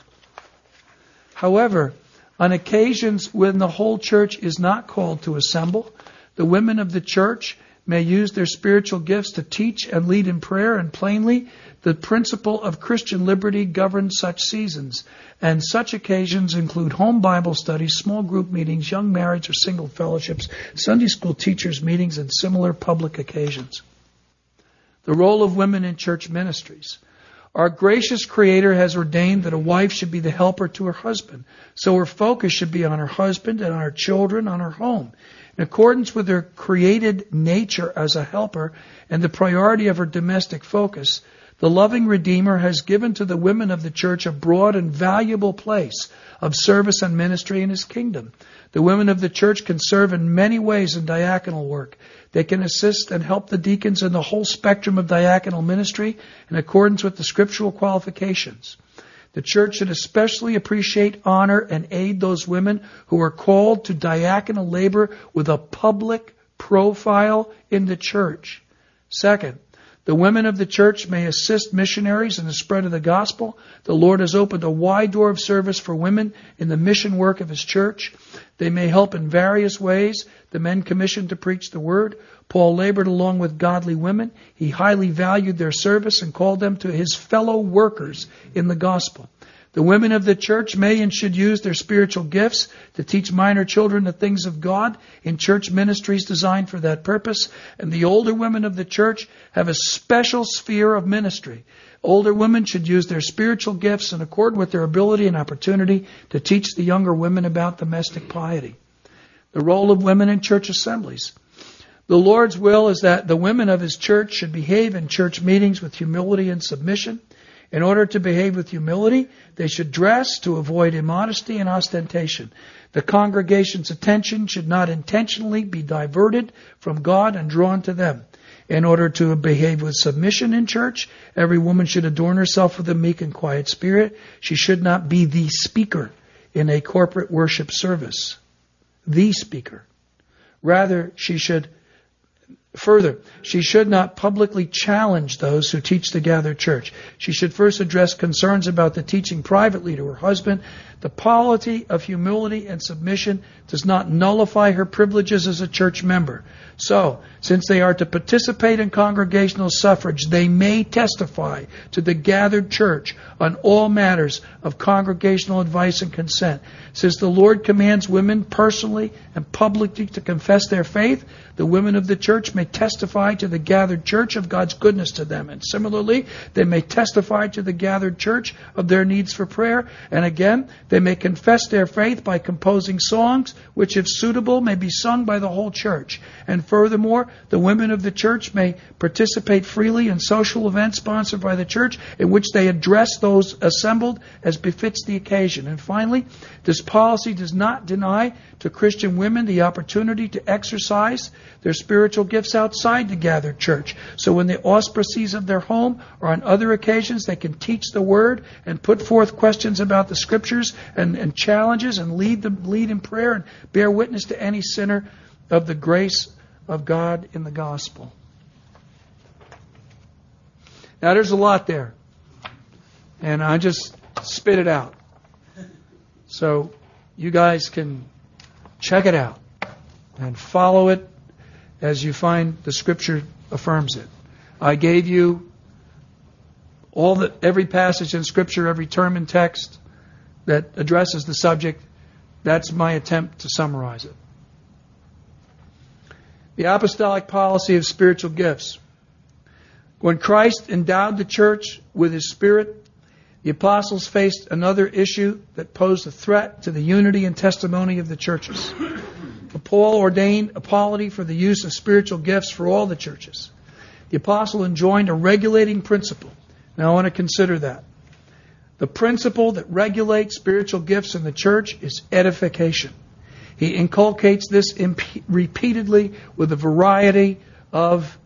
However, on occasions when the whole church is not called to assemble, the women of the church may use their spiritual gifts to teach and lead in prayer, and plainly, the principle of Christian liberty governs such seasons. And such occasions include home Bible studies, small group meetings, young marriage or single fellowships, Sunday school teachers' meetings, and similar public occasions. The role of women in church ministries. Our gracious Creator has ordained that a wife should be the helper to her husband. So her focus should be on her husband and on her children, on her home. In accordance with her created nature as a helper and the priority of her domestic focus, the loving Redeemer has given to the women of the church a broad and valuable place of service and ministry in His kingdom. The women of the church can serve in many ways in diaconal work. They can assist and help the deacons in the whole spectrum of diaconal ministry in accordance with the scriptural qualifications. The church should especially appreciate, honor, and aid those women who are called to diaconal labor with a public profile in the church. Second, the women of the church may assist missionaries in the spread of the gospel. The Lord has opened a wide door of service for women in the mission work of His church. They may help in various ways. The men commissioned to preach the word. Paul labored along with godly women. He highly valued their service and called them to his fellow workers in the gospel. The women of the church may and should use their spiritual gifts to teach minor children the things of God in church ministries designed for that purpose. And the older women of the church have a special sphere of ministry. Older women should use their spiritual gifts in accord with their ability and opportunity to teach the younger women about domestic piety. The role of women in church assemblies. The Lord's will is that the women of His church should behave in church meetings with humility and submission. In order to behave with humility, they should dress to avoid immodesty and ostentation. The congregation's attention should not intentionally be diverted from God and drawn to them. In order to behave with submission in church, every woman should adorn herself with a meek and quiet spirit. She should not be the speaker in a corporate worship service. The speaker. Rather, she should not publicly challenge those who teach the gathered church. She should first address concerns about the teaching privately to her husband. The polity of humility and submission does not nullify her privileges as a church member. So, since they are to participate in congregational suffrage, they may testify to the gathered church on all matters of congregational advice and consent. Since the Lord commands women personally and publicly to confess their faith, the women of the church may testify to the gathered church of God's goodness to them. And similarly, they may testify to the gathered church of their needs for prayer. And again, they may confess their faith by composing songs, which, if suitable, may be sung by the whole church. And furthermore, the women of the church may participate freely in social events sponsored by the church, in which they address those assembled as befits the occasion. And finally, this policy does not deny to Christian women the opportunity to exercise their spiritual gifts outside the gathered church. So in the auspices of their home or on other occasions, they can teach the word and put forth questions about the scriptures and challenges and lead in prayer and bear witness to any sinner of the grace of God in the gospel. Now there's a lot there. And I just spit it out. So you guys can check it out and follow it as you find the Scripture affirms it. I gave you every passage in Scripture, every term in text that addresses the subject. That's my attempt to summarize it. The apostolic policy of spiritual gifts. When Christ endowed the church with His Spirit, The apostles faced another issue that posed a threat to the unity and testimony of the churches. Paul ordained a polity for the use of spiritual gifts for all the churches. The apostle enjoined a regulating principle. Now I want to consider that. The principle that regulates spiritual gifts in the church is edification. He inculcates this repeatedly with a variety of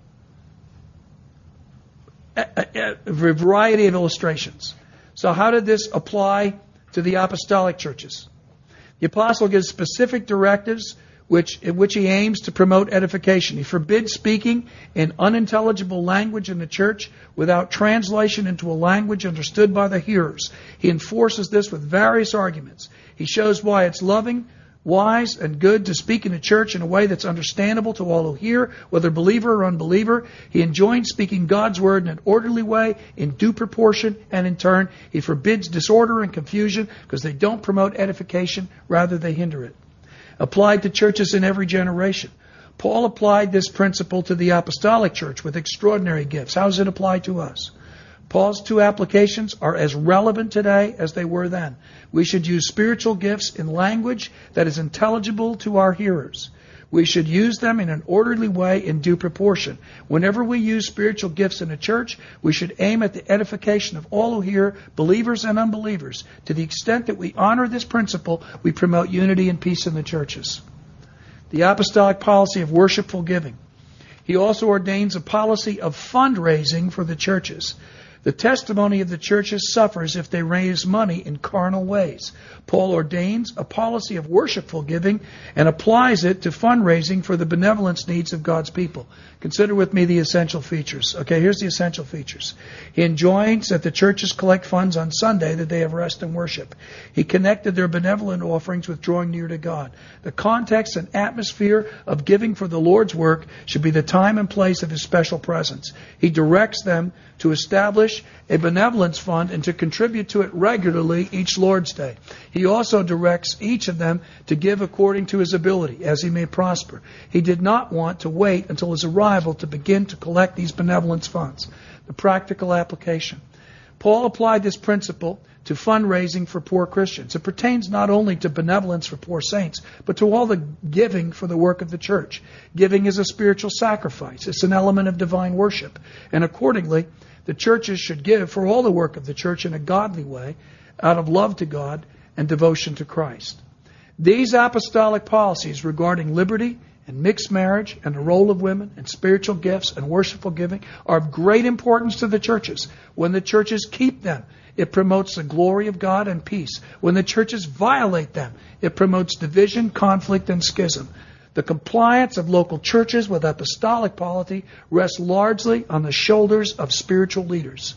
illustrations. So how did this apply to the apostolic churches? The apostle gives specific directives in which he aims to promote edification. He forbids speaking in unintelligible language in the church without translation into a language understood by the hearers. He enforces this with various arguments. He shows why it's loving, wise, and good to speak in the church in a way that's understandable to all who hear, whether believer or unbeliever. He enjoins speaking God's word in an orderly way, in due proportion, and in turn, he forbids disorder and confusion because they don't promote edification, rather they hinder it. Applied to churches in every generation. Paul applied this principle to the apostolic church with extraordinary gifts. How does it apply to us? Paul's two applications are as relevant today as they were then. We should use spiritual gifts in language that is intelligible to our hearers. We should use them in an orderly way in due proportion. Whenever we use spiritual gifts in a church, we should aim at the edification of all who hear, believers and unbelievers. To the extent that we honor this principle, we promote unity and peace in the churches. The apostolic policy of worshipful giving. He also ordains a policy of fundraising for the churches. The testimony of the churches suffers if they raise money in carnal ways. Paul ordains a policy of worshipful giving and applies it to fundraising for the benevolence needs of God's people. Consider with me the essential features. Okay, here's the essential features. He enjoins that the churches collect funds on Sunday, the day of rest and worship. He connected their benevolent offerings with drawing near to God. The context and atmosphere of giving for the Lord's work should be the time and place of His special presence. He directs them to establish a benevolence fund and to contribute to it regularly each Lord's Day. He also directs each of them to give according to his ability, as he may prosper. He did not want to wait until his arrival to begin to collect these benevolence funds. The practical application. Paul applied this principle to fundraising for poor Christians. It pertains not only to benevolence for poor saints, but to all the giving for the work of the church. Giving is a spiritual sacrifice. It's an element of divine worship. And accordingly, the churches should give for all the work of the church in a godly way, out of love to God and devotion to Christ. These apostolic policies regarding liberty and mixed marriage and the role of women and spiritual gifts and worshipful giving are of great importance to the churches. When the churches keep them, it promotes the glory of God and peace. When the churches violate them, it promotes division, conflict, and schism. The compliance of local churches with apostolic polity rests largely on the shoulders of spiritual leaders.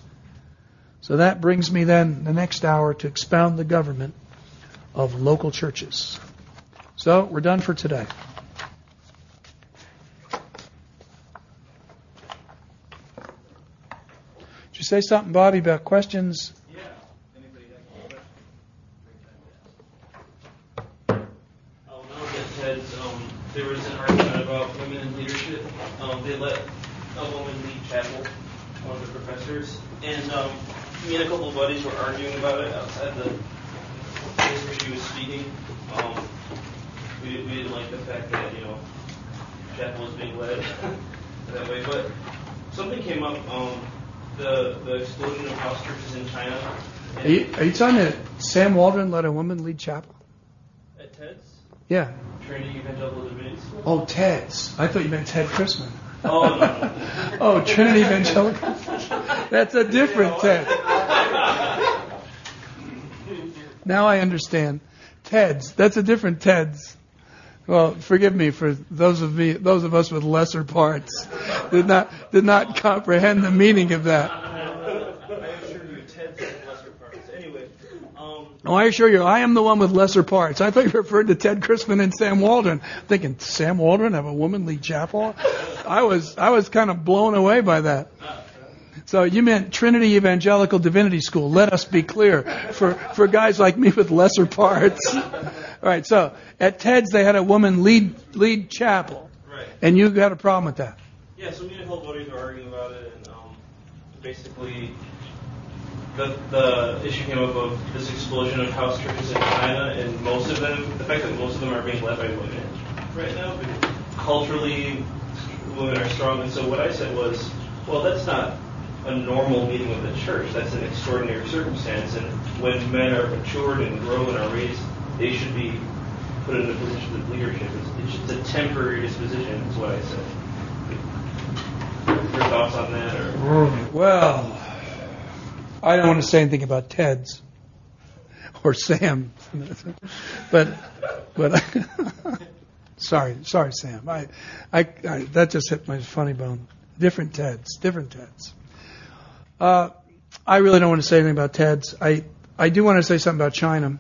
So that brings me then the next hour to expound the government of local churches. So we're done for today. Did you say something, Bobby, about questions? Yeah. Anybody have a question? There was an argument about women in leadership. They let a woman lead chapel, one of the professors, and me and a couple of buddies were arguing about it outside the place where she was speaking. We didn't like the fact that, chapel was being led that way, but something came up, the explosion of house churches in China. Are you telling me that Sam Waldron let a woman lead chapel? At Ted's? Yeah. Trinity Evangelical Divinity School? Oh, Ted's. I thought you meant Ted Chrisman. Oh, no. Oh, Trinity Evangelical. That's a different Ted. Now I understand. Ted's. That's a different Ted's. Well, forgive me for those of us with lesser parts. Did not comprehend the meaning of that. Oh, I assure you, I am the one with lesser parts. I thought you referred to Ted Chrisman and Sam Waldron. Thinking, Sam Waldron have a woman lead chapel? I was kind of blown away by that. So you meant Trinity Evangelical Divinity School. Let us be clear for guys like me with lesser parts. All right. So at Ted's they had a woman lead chapel, right? And you had a problem with that. Yeah. So me and a couple buddies were arguing about it, and basically the issue came up of this explosion of house churches in China, and most of them, the fact that most of them are being led by women right now, because culturally women are strong. And so what I said was, well, that's not a normal meeting of the church. That's an extraordinary circumstance. And when men are matured and grow and are raised, they should be put in a position of leadership. It's just a temporary disposition, is what I said. Your thoughts on that? Or? Well, I don't want to say anything about Ted's or Sam, but sorry, Sam. I that just hit my funny bone. Different Ted's. I really don't want to say anything about Ted's. I do want to say something about China.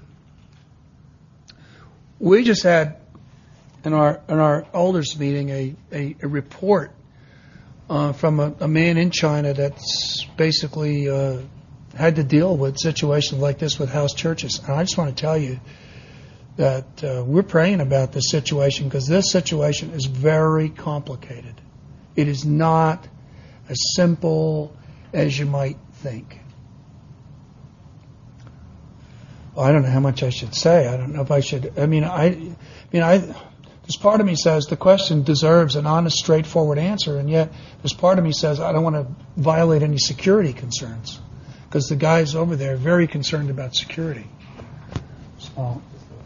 We just had in our elders meeting a report from a man in China that's basically had to deal with situations like this with house churches. And I just want to tell you that we're praying about this situation because this situation is very complicated. It is not as simple as you might think. Well, I don't know how much I should say. I don't know if I should. This part of me says the question deserves an honest, straightforward answer, and yet this part of me says I don't want to violate any security concerns because the guys over there are very concerned about security. So,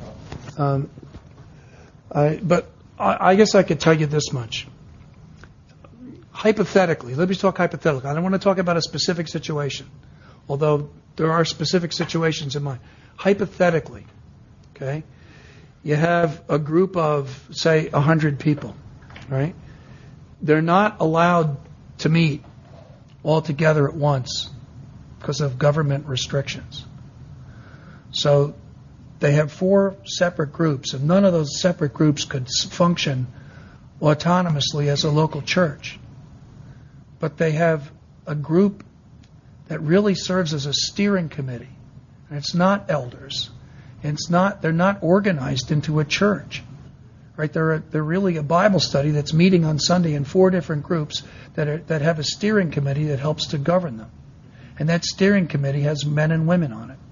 I guess I could tell you this much. Hypothetically, let me talk hypothetically. I don't want to talk about a specific situation, although there are specific situations in mind. Hypothetically, okay, you have a group of, say, 100 people, right? They're not allowed to meet all together at once because of government restrictions. So they have 4 separate groups, and none of those separate groups could function autonomously as a local church. But they have a group that really serves as a steering committee. And it's not elders. And they're not organized into a church. Right? They're really a Bible study that's meeting on Sunday in 4 different groups that have a steering committee that helps to govern them. And that steering committee has men and women on it.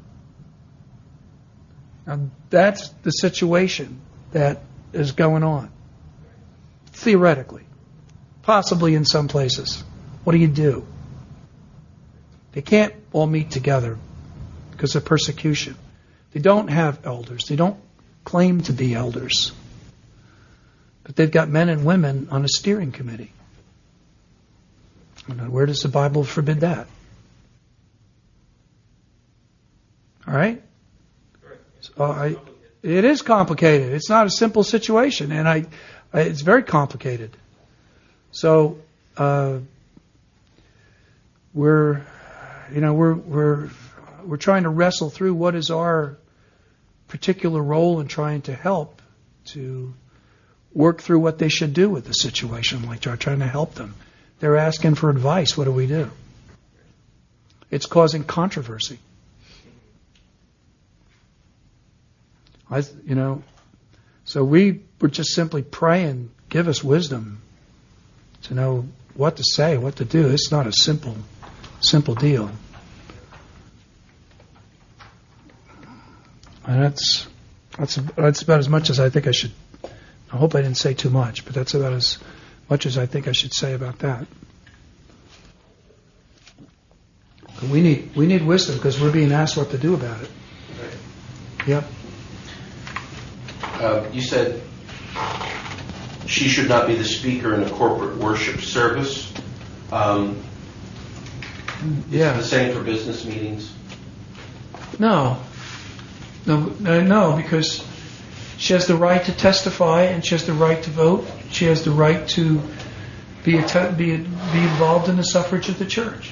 Now that's the situation that is going on. Theoretically. Possibly in some places. What do? They can't all meet together because of persecution. They don't have elders. They don't claim to be elders. But they've got men and women on a steering committee. Where does the Bible forbid that? All right? So it is complicated. It's not a simple situation, and it's very complicated. So we're trying to wrestle through what is our particular role in trying to help to work through what they should do with the situation. Like trying to help them. They're asking for advice. What do we do? It's causing controversy. So we were just simply praying, give us wisdom to know what to say, what to do. It's not a simple deal. And that's about as much as I think I should. I hope I didn't say too much, but that's about as much as I think I should say about that. We need wisdom because we're being asked what to do about it. Right. Yep. You said she should not be the speaker in a corporate worship service. Is it the same for business meetings? No, because she has the right to testify and she has the right to vote. She has the right to be involved in the suffrage of the church.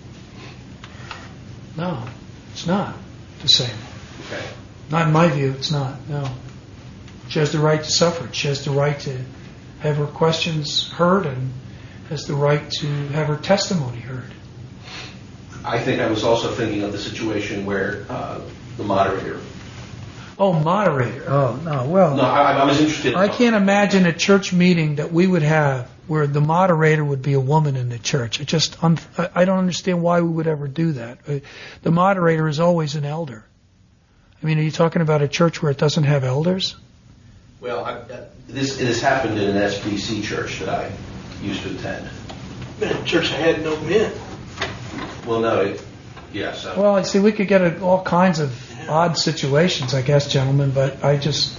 No, it's not the same. Okay. Not in my view, it's not. No. She has the right to suffrage. She has the right to have her questions heard and has the right to have her testimony heard. I think I was also thinking of the situation where the moderator Oh, moderator. Oh, no. Well, No, I was interested. I can't imagine a church meeting that we would have where the moderator would be a woman in the church. I don't understand why we would ever do that. The moderator is always an elder. I mean, are you talking about a church where it doesn't have elders? Well, this happened in an SBC church that I used to attend. Been a church that had no men. Well, no, yes. Well, see, we could get all kinds of odd situations, I guess, gentlemen. But I just,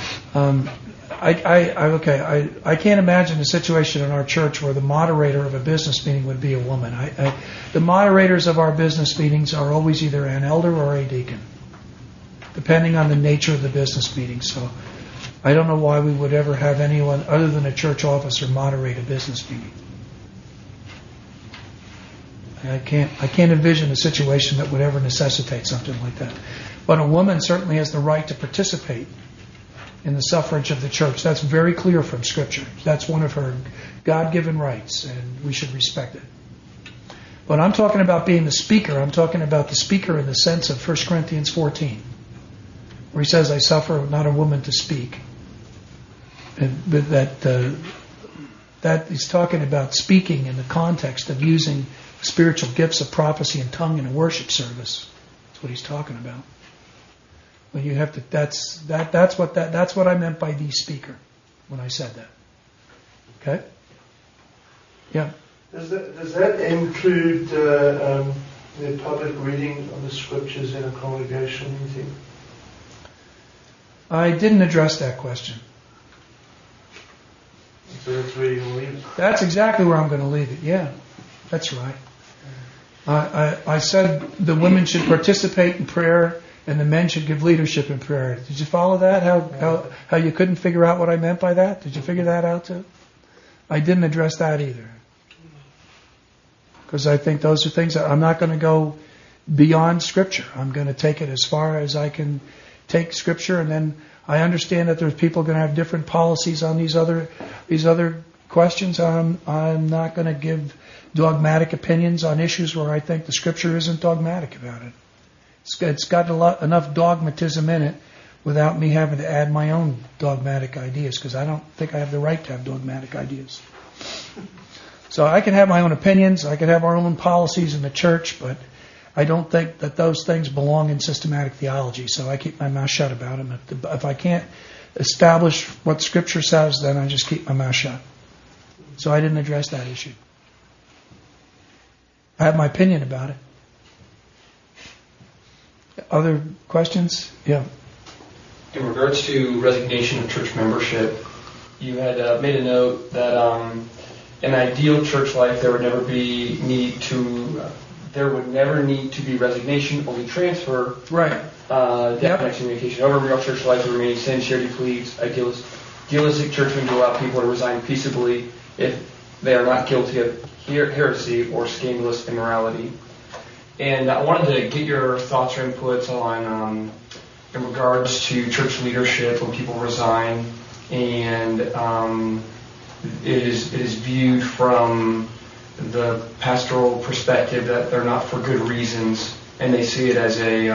I can't imagine a situation in our church where the moderator of a business meeting would be a woman. The moderators of our business meetings are always either an elder or a deacon, depending on the nature of the business meeting. So I don't know why we would ever have anyone other than a church officer moderate a business meeting. I can't envision a situation that would ever necessitate something like that. But a woman certainly has the right to participate in the suffrage of the church. That's very clear from Scripture. That's one of her God-given rights, and we should respect it. But I'm talking about being the speaker. I'm talking about the speaker in the sense of 1 Corinthians 14, where he says, I suffer not a woman to speak. And that he's talking about speaking in the context of using spiritual gifts of prophecy and tongue in a worship service. That's what he's talking about. When you have to, that's what I meant by the speaker when I said that. Okay? Yeah. Does that include the public reading of the scriptures in a congregation? You think? I didn't address that question. So that's where you're going to leave it. That's exactly where I'm going to leave it. Yeah, that's right. I said the women should participate in prayer and the men should give leadership in prayer. Did you follow that? How you couldn't figure out what I meant by that? Did you figure that out too? I didn't address that either. Because I think those are things that I'm not going to go beyond Scripture. I'm going to take it as far as I can take Scripture, and then I understand that there's people going to have different policies on these other questions. I'm not going to give dogmatic opinions on issues where I think the Scripture isn't dogmatic about it. It's got enough dogmatism in it without me having to add my own dogmatic ideas, because I don't think I have the right to have dogmatic ideas. So I can have my own opinions, I can have our own policies in the church, but I don't think that those things belong in systematic theology, so I keep my mouth shut about them. If I can't establish what Scripture says, then I just keep my mouth shut. So I didn't address that issue. I have my opinion about it. Other questions? Yeah. In regards to resignation of church membership, you had made a note that in ideal church life there would never need to be resignation, only transfer. Right. Definite communication. Over real church life, there remains sin, charity pleads, idealistic churchmen to allow people to resign peaceably if they are not guilty of heresy or scandalous immorality. And I wanted to get your thoughts or inputs on, in regards to church leadership when people resign, and it is viewed from the pastoral perspective that they're not for good reasons, and they see it as a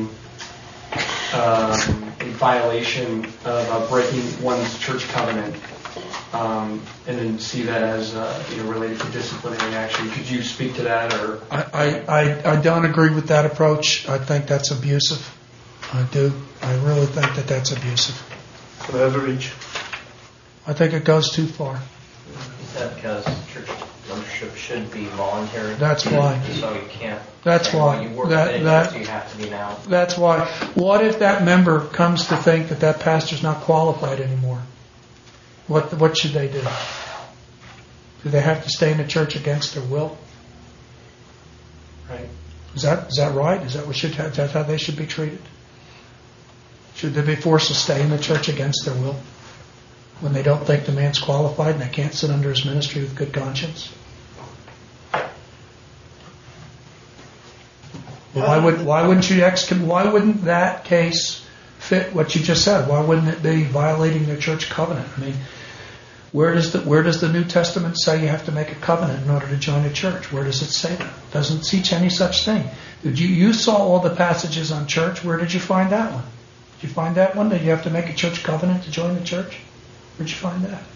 violation of breaking one's church covenant, and then see that as related to disciplinary action. Could you speak to that? Or I don't agree with that approach. I think that's abusive. I do. I really think that that's abusive. So overreach. I think it goes too far. Is that because church membership should be voluntary? That's why. So you can't. That's why. You work that you have to be now. That's why. What if that member comes to think that pastor's not qualified anymore? What should they do? Do they have to stay in the church against their will? Right? Is that right? Is that how they should be treated? Should they be forced to stay in the church against their will when they don't think the man's qualified and they can't sit under his ministry with good conscience? Why wouldn't that case fit what you just said? Why wouldn't it be violating their church covenant? I mean, where does the New Testament say you have to make a covenant in order to join a church? Where does it say that? It doesn't teach any such thing. You saw all the passages on church. Where did you find that one? Did Did you find that one? That you have to make a church covenant to join the church? Where'd you find that?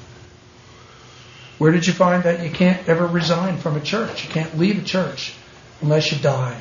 Where did you find that you can't ever resign from a church? You can't leave a church unless you die.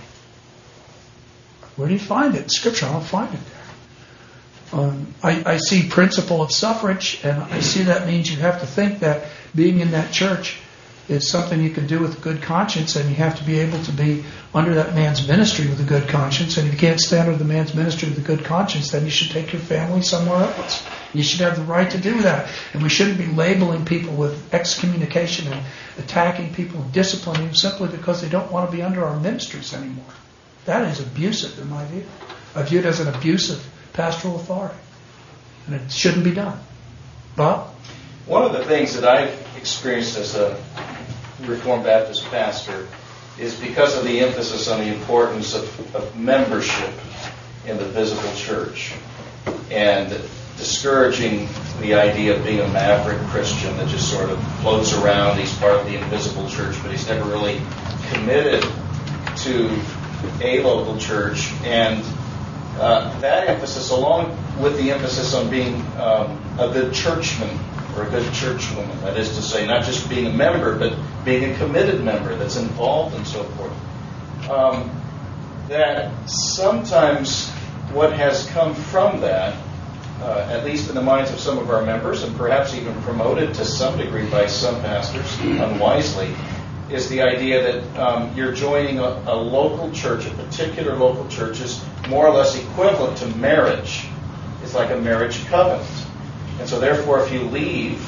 Where do you find it in Scripture? I don't find it there. I see principle of suffrage, and I see that means you have to think that being in that church is something you can do with a good conscience, and you have to be able to be under that man's ministry with a good conscience. And if you can't stand under the man's ministry with a good conscience, then you should take your family somewhere else. You should have the right to do that. And we shouldn't be labeling people with excommunication and attacking people and disciplining them simply because they don't want to be under our ministries anymore. That is abusive in my view. I view it as an abusive pastoral authority. And it shouldn't be done. Bob? One of the things that I've experienced as a Reformed Baptist pastor is because of the emphasis on the importance of membership in the visible church and discouraging the idea of being a maverick Christian that just sort of floats around. He's part of the invisible church, but he's never really committed to a local church. And that emphasis, along with the emphasis on being a good churchman or a good churchwoman, that is to say, not just being a member, but being a committed member that's involved and so forth, that sometimes what has come from that, at least in the minds of some of our members, and perhaps even promoted to some degree by some pastors unwisely, is the idea that you're joining a local church, a particular local church, is more or less equivalent to marriage. It's like a marriage covenant. And so therefore, if you leave,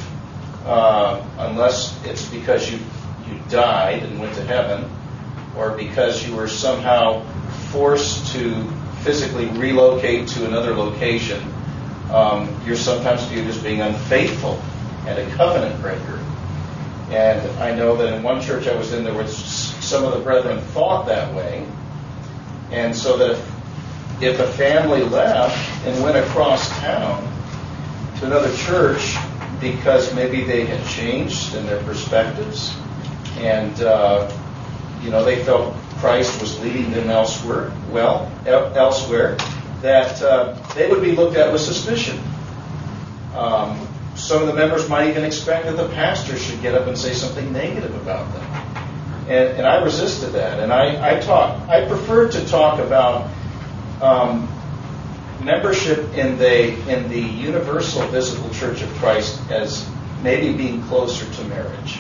unless it's because you died and went to heaven, or because you were somehow forced to physically relocate to another location, you're sometimes viewed as being unfaithful and a covenant breaker. And I know that in one church I was in, there was some of the brethren thought that way. And so that if a family left and went across town to another church because maybe they had changed in their perspectives and, they felt Christ was leading them elsewhere, that they would be looked at with suspicion. Some of the members might even expect that the pastor should get up and say something negative about them. And I resisted that. And I preferred to talk about membership in the universal visible church of Christ as maybe being closer to marriage.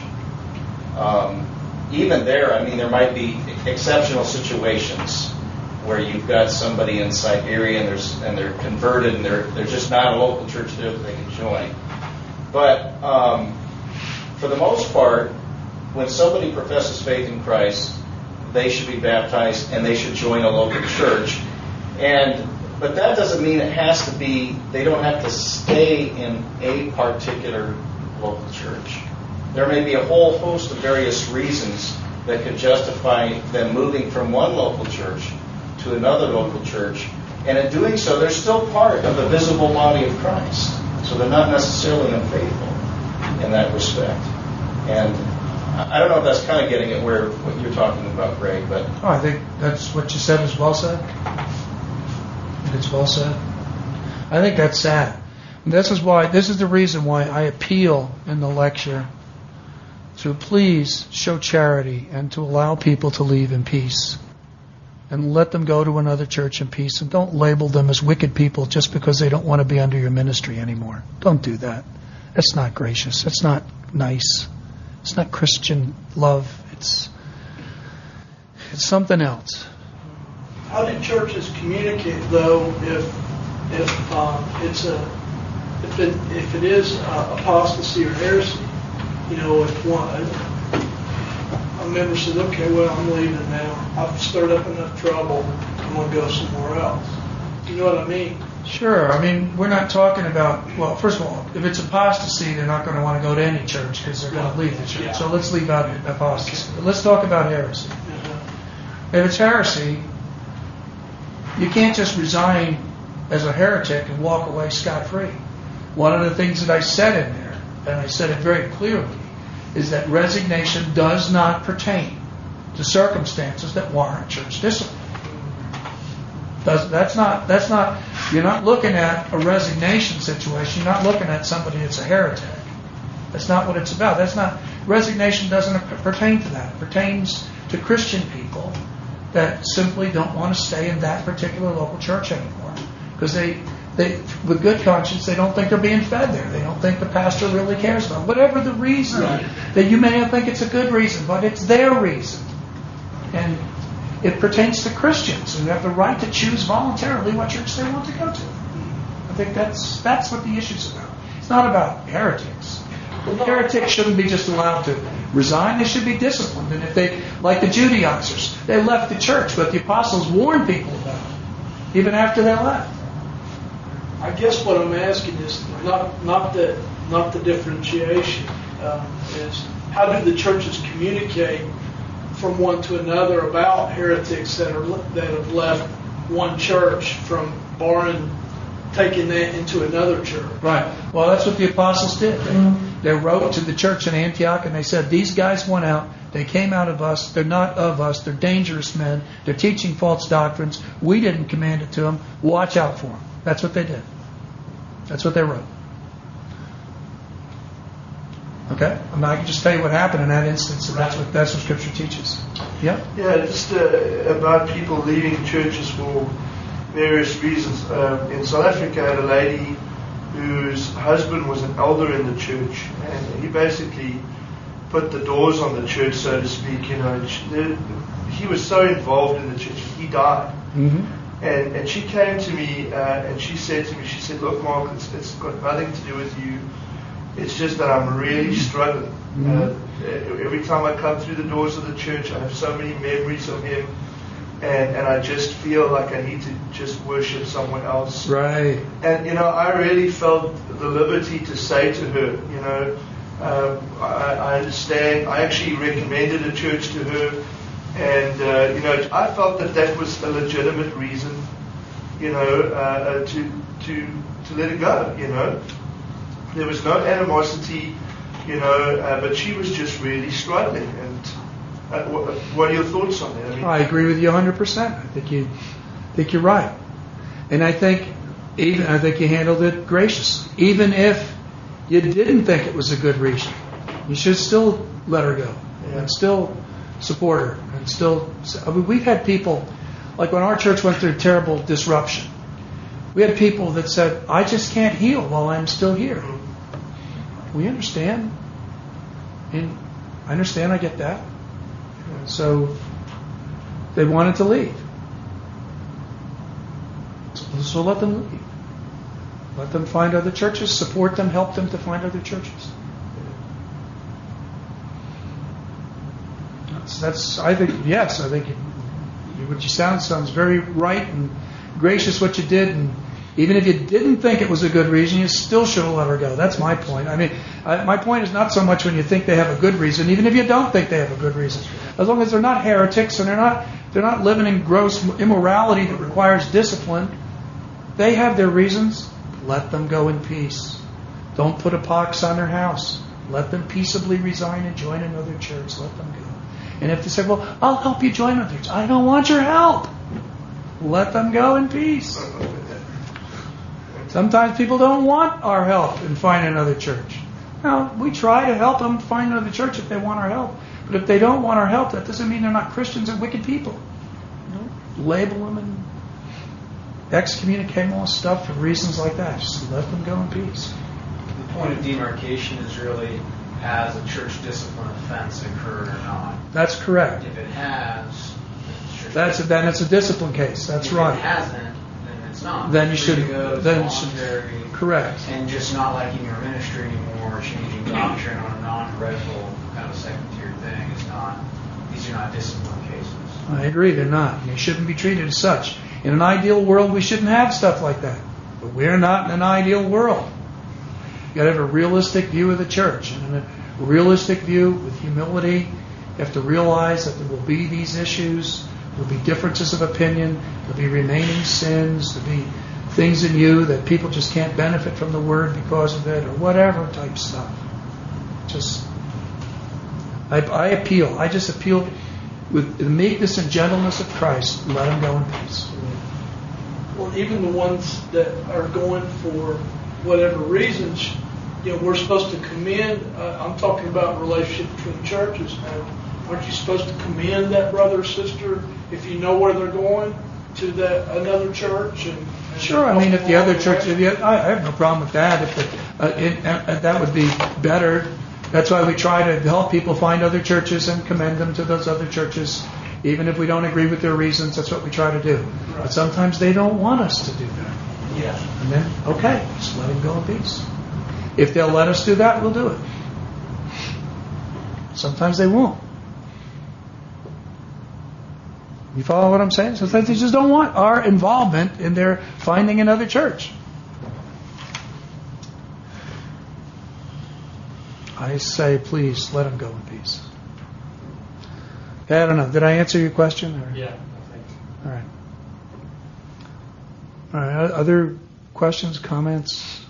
Even there, there might be exceptional situations where you've got somebody in Siberia and they're converted and they're just not a local church there that they can join. But for the most part, when somebody professes faith in Christ, they should be baptized and they should join a local church. But that doesn't mean it has to be, they don't have to stay in a particular local church. There may be a whole host of various reasons that could justify them moving from one local church to another local church. And in doing so, they're still part of the visible body of Christ. So they're not necessarily unfaithful in that respect. And I don't know if that's kind of getting at what you're talking about, Greg, but I think that's what you said is well said. It's well said. I think that's sad. And this is the reason why I appeal in the lecture to please show charity and to allow people to leave in peace. And let them go to another church in peace. And don't label them as wicked people just because they don't want to be under your ministry anymore. Don't do that. That's not gracious. That's not nice. It's not Christian love. It's something else. How do churches communicate, though, if it is apostasy or heresy? If a member says, "Okay, well, I'm leaving now. I've stirred up enough trouble. I'm going to go somewhere else." You know what I mean? Sure. We're not talking about, well, first of all, if it's apostasy, they're not going to want to go to any church because they're going to leave the church. Yeah. So let's leave out apostasy. But let's talk about heresy. If it's heresy, you can't just resign as a heretic and walk away scot-free. One of the things that I said in there, and I said it very clearly, is that resignation does not pertain to circumstances that warrant church discipline. That's not. You're not looking at a resignation situation. You're not looking at somebody that's a heretic. That's not what it's about. Resignation doesn't pertain to that. It pertains to Christian people that simply don't want to stay in that particular local church anymore because they, with good conscience, they don't think they're being fed there. They don't think the pastor really cares about them. Whatever the reason, that you may not think it's a good reason, but it's their reason. And it pertains to Christians who have the right to choose voluntarily what church they want to go to. I think that's what the issue's about. It's not about heretics. Heretics shouldn't be just allowed to resign. They should be disciplined. And if they, like the Judaizers, they left the church, but the apostles warned people about it, even after they left. I guess what I'm asking is not the differentiation. Is how do the churches communicate from one to another about heretics that have left one church from barring taking that into another church? Right. Well, that's what the apostles did. They wrote to the church in Antioch and they said, these guys went out. They came out of us. They're not of us. They're dangerous men. They're teaching false doctrines. We didn't command it to them. Watch out for them. That's what they did. That's what they wrote. Okay? I can just tell you what happened in that instance, and that's what Scripture teaches. Yeah? Yeah, just about people leaving churches for various reasons. In South Africa, I had a lady whose husband was an elder in the church, and he basically put the doors on the church, so to speak. He was so involved in the church, he died. Mm-hmm. And she came to me and she said to me, look, Mark, it's got nothing to do with you. It's just that I'm really struggling. Mm-hmm. Every time I come through the doors of the church, I have so many memories of him. And I just feel like I need to just worship someone else. Right. And, I really felt the liberty to say to her, I understand. I actually recommended a church to her. And, I felt that was a legitimate reason, to let it go, There was no animosity, but she was just really struggling. And what are your thoughts on that? I agree with you 100%. I think you're right, and I think you handled it graciously. Even if you didn't think it was a good reason, you should still let her go and still support her and still. We've had people, like when our church went through terrible disruption, we had people that said, "I just can't heal while I'm still here." We understand, and I understand. I get that. So they wanted to leave. So let them leave. Let them find other churches, support them, help them to find other churches. I think what you sounds very right and gracious what you did, and even if you didn't think it was a good reason, you still should have let her go. That's my point. My point is not so much when you think they have a good reason, even if you don't think they have a good reason. As long as they're not heretics and they're not living in gross immorality that requires discipline, they have their reasons. Let them go in peace. Don't put a pox on their house. Let them peaceably resign and join another church. Let them go. And if they say, well, I'll help you join another church. I don't want your help. Let them go in peace. Sometimes people don't want our help in finding another church. Now, we try to help them find another church if they want our help. But if they don't want our help, that doesn't mean they're not Christians or wicked people. Label them and excommunicate them all stuff for reasons like that. Just let them go in peace. The point of demarcation is really, has a church discipline offense occurred or not? That's correct. If it has, then it's a discipline case. That's right. If it hasn't, then it's not. Then you should. Then voluntary. Correct. And just not liking your ministry anymore, changing doctrine on a non-heretical kind of second-tier thing is not. These are not discipline cases. I agree. They're not. They shouldn't be treated as such. In an ideal world, we shouldn't have stuff like that. But we're not in an ideal world. You've got to have a realistic view of the church. And in a realistic view, with humility, you have to realize that there will be these issues. There will be differences of opinion. There will be remaining sins. There will be things in you that people just can't benefit from the Word because of it, or whatever type stuff. I appeal. I just appeal with the meekness and gentleness of Christ. Let them go in peace. Well, even the ones that are going for whatever reasons, we're supposed to commend. I'm talking about relationship between churches. Aren't you supposed to commend that brother or sister if you know where they're going to that another church? And sure. I mean, if the other church, I have no problem with that. If that would be better. That's why we try to help people find other churches and commend them to those other churches. Even if we don't agree with their reasons, that's what we try to do. Right. But sometimes they don't want us to do that. Yeah. And then, okay, just let them go in peace. If they'll let us do that, we'll do it. Sometimes they won't. You follow what I'm saying? Sometimes they just don't want our involvement in their finding another church. I say, please, let them go in peace. Okay, I don't know. Did I answer your question? Or? Yeah, thanks. All right. All right. Other questions, comments?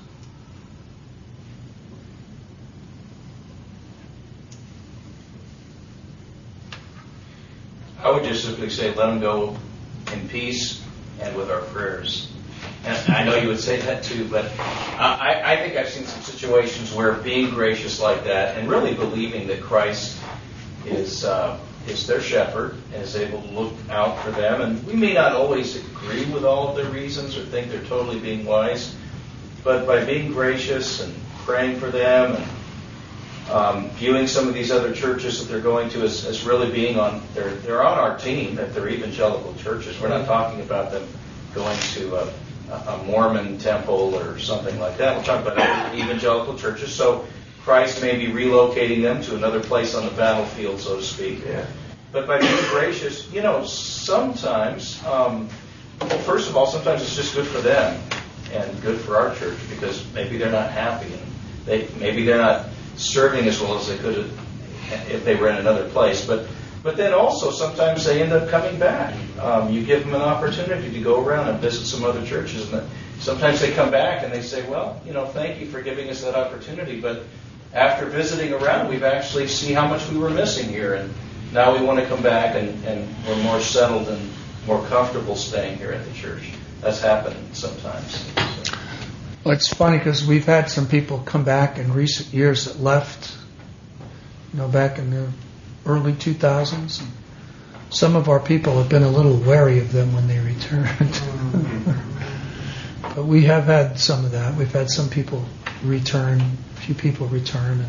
I would just simply say, let them go in peace and with our prayers. And I know you would say that too, but I think I've seen some situations where being gracious like that and really believing that Christ is their shepherd and is able to look out for them. And we may not always agree with all of their reasons or think they're totally being wise, but by being gracious and praying for them and viewing some of these other churches that they're going to as really being they're on our team, if they're evangelical churches. We're not talking about them going to a Mormon temple or something like that. We're talking about evangelical churches. So Christ may be relocating them to another place on the battlefield, so to speak. Yeah. But by being gracious, sometimes, first of all, sometimes it's just good for them and good for our church because maybe they're not happy and maybe they're not serving as well as they could if they were in another place. But then also sometimes they end up coming back. You give them an opportunity to go around and visit some other churches. And sometimes they come back and they say, well, thank you for giving us that opportunity. But after visiting around, we've actually seen how much we were missing here. And now we want to come back and we're more settled and more comfortable staying here at the church. That's happened sometimes. So. Well, it's funny because we've had some people come back in recent years that left, back in the early 2000s. Some of our people have been a little wary of them when they returned. But we have had some of that. We've had some people return, a few people return.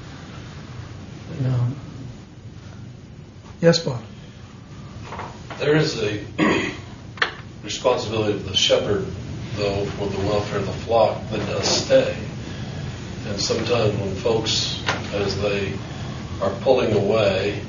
And, Yes, Bob? There is a responsibility of the shepherd, though, for the welfare of the flock that does stay. And sometimes when folks, as they are pulling away,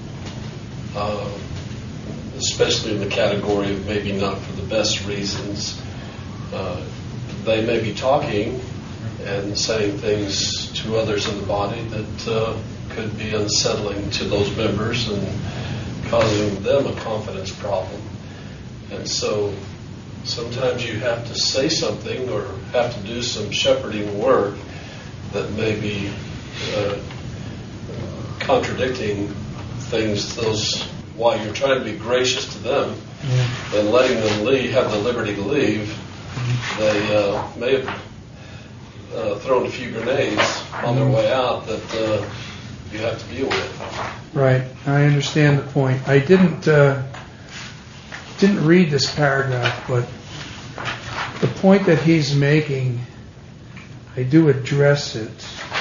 especially in the category of maybe not for the best reasons, they may be talking and saying things to others in the body that could be unsettling to those members and causing them a confidence problem. And so sometimes you have to say something or have to do some shepherding work that may be contradicting things, while you're trying to be gracious to them and letting them have the liberty to leave, they may have thrown a few grenades on their way out that you have to deal with. Right, I understand the point. I didn't read this paragraph, but the point that he's making, I do address it.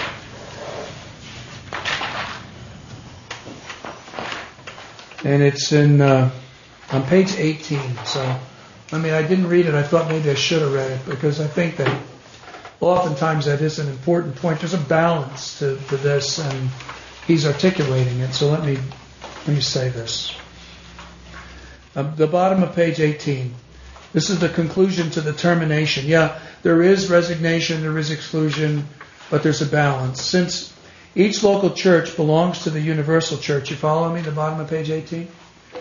And it's on page 18. So, I didn't read it. I thought maybe I should have read it because I think that oftentimes that is an important point. There's a balance to this, and he's articulating it. So let me say this. The bottom of page 18. This is the conclusion to the termination. Yeah, there is resignation, there is exclusion, but there's a balance. Since each local church belongs to the universal church, you follow me? The bottom of page 18.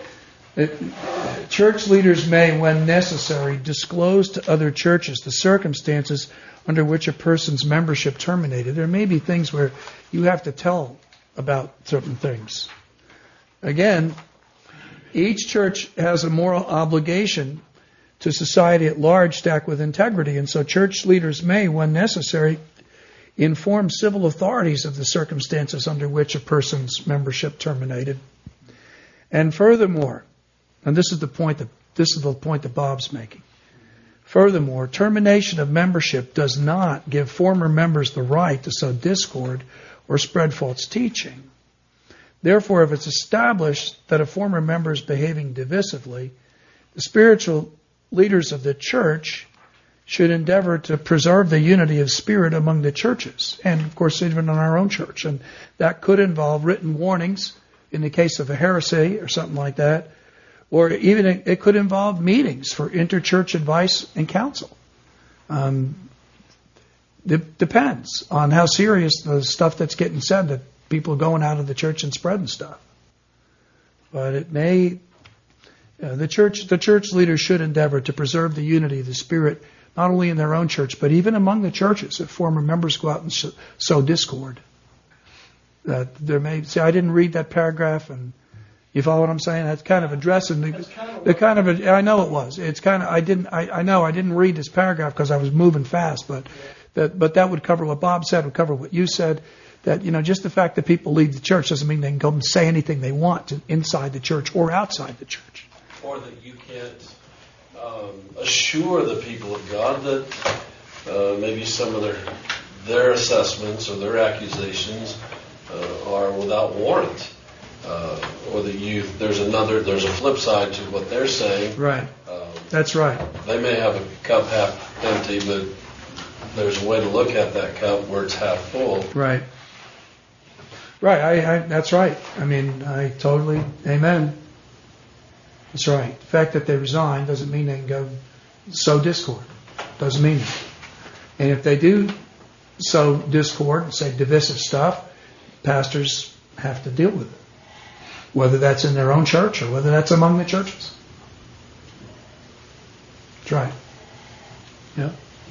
Church leaders may, when necessary, disclose to other churches the circumstances under which a person's membership terminated. There may be things where you have to tell about certain things. Again, each church has a moral obligation to society at large stack with integrity. And so church leaders may, when necessary, inform civil authorities of the circumstances under which a person's membership terminated. And furthermore, and this is the point that Bob's making. Furthermore, termination of membership does not give former members the right to sow discord or spread false teaching. Therefore, if it's established that a former member is behaving divisively, the spiritual leaders of the church should endeavor to preserve the unity of spirit among the churches, and of course even in our own church. And that could involve written warnings in the case of a heresy or something like that, or even it could involve meetings for interchurch advice and counsel. It depends on how serious the stuff that's getting said, that people are going out of the church and spreading stuff. But it may, the church leaders should endeavor to preserve the unity of the Spirit, not only in their own church, but even among the churches. If former members go out and sow discord, that there may say, I didn't read that paragraph, and you follow what I'm saying? That's kind of addressing I know it was. It's kind of, I didn't read this paragraph because I was moving fast, but that would cover what Bob said, would cover what you said. That, just the fact that people leave the church doesn't mean they can go and say anything they want inside the church or outside the church. Or that you can't assure the people of God that maybe some of their assessments or their accusations are without warrant. Or that there's a flip side to what they're saying. Right. That's right. They may have a cup half empty, but there's a way to look at that cup where it's half full. Right. Right. That's right. I mean, I totally, amen. That's right. The fact that they resign doesn't mean they can go sow discord. Doesn't mean that. And if they do sow discord and say divisive stuff, pastors have to deal with it. Whether that's in their own church or whether that's among the churches. That's right. Yeah.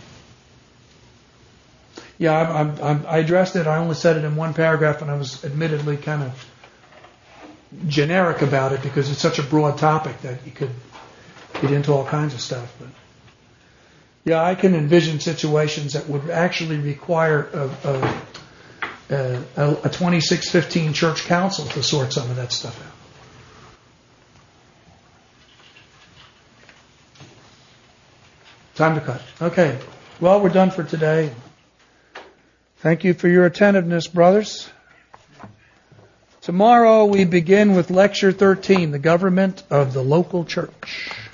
Yeah, I addressed it. I only said it in one paragraph, and I was admittedly kind of generic about it because it's such a broad topic that you could get into all kinds of stuff. But yeah, I can envision situations that would actually require a 2615 church council to sort some of that stuff out. Time to cut. Okay. Well, we're done for today. Thank you for your attentiveness, brothers. Tomorrow we begin with Lecture 13, the government of the local church.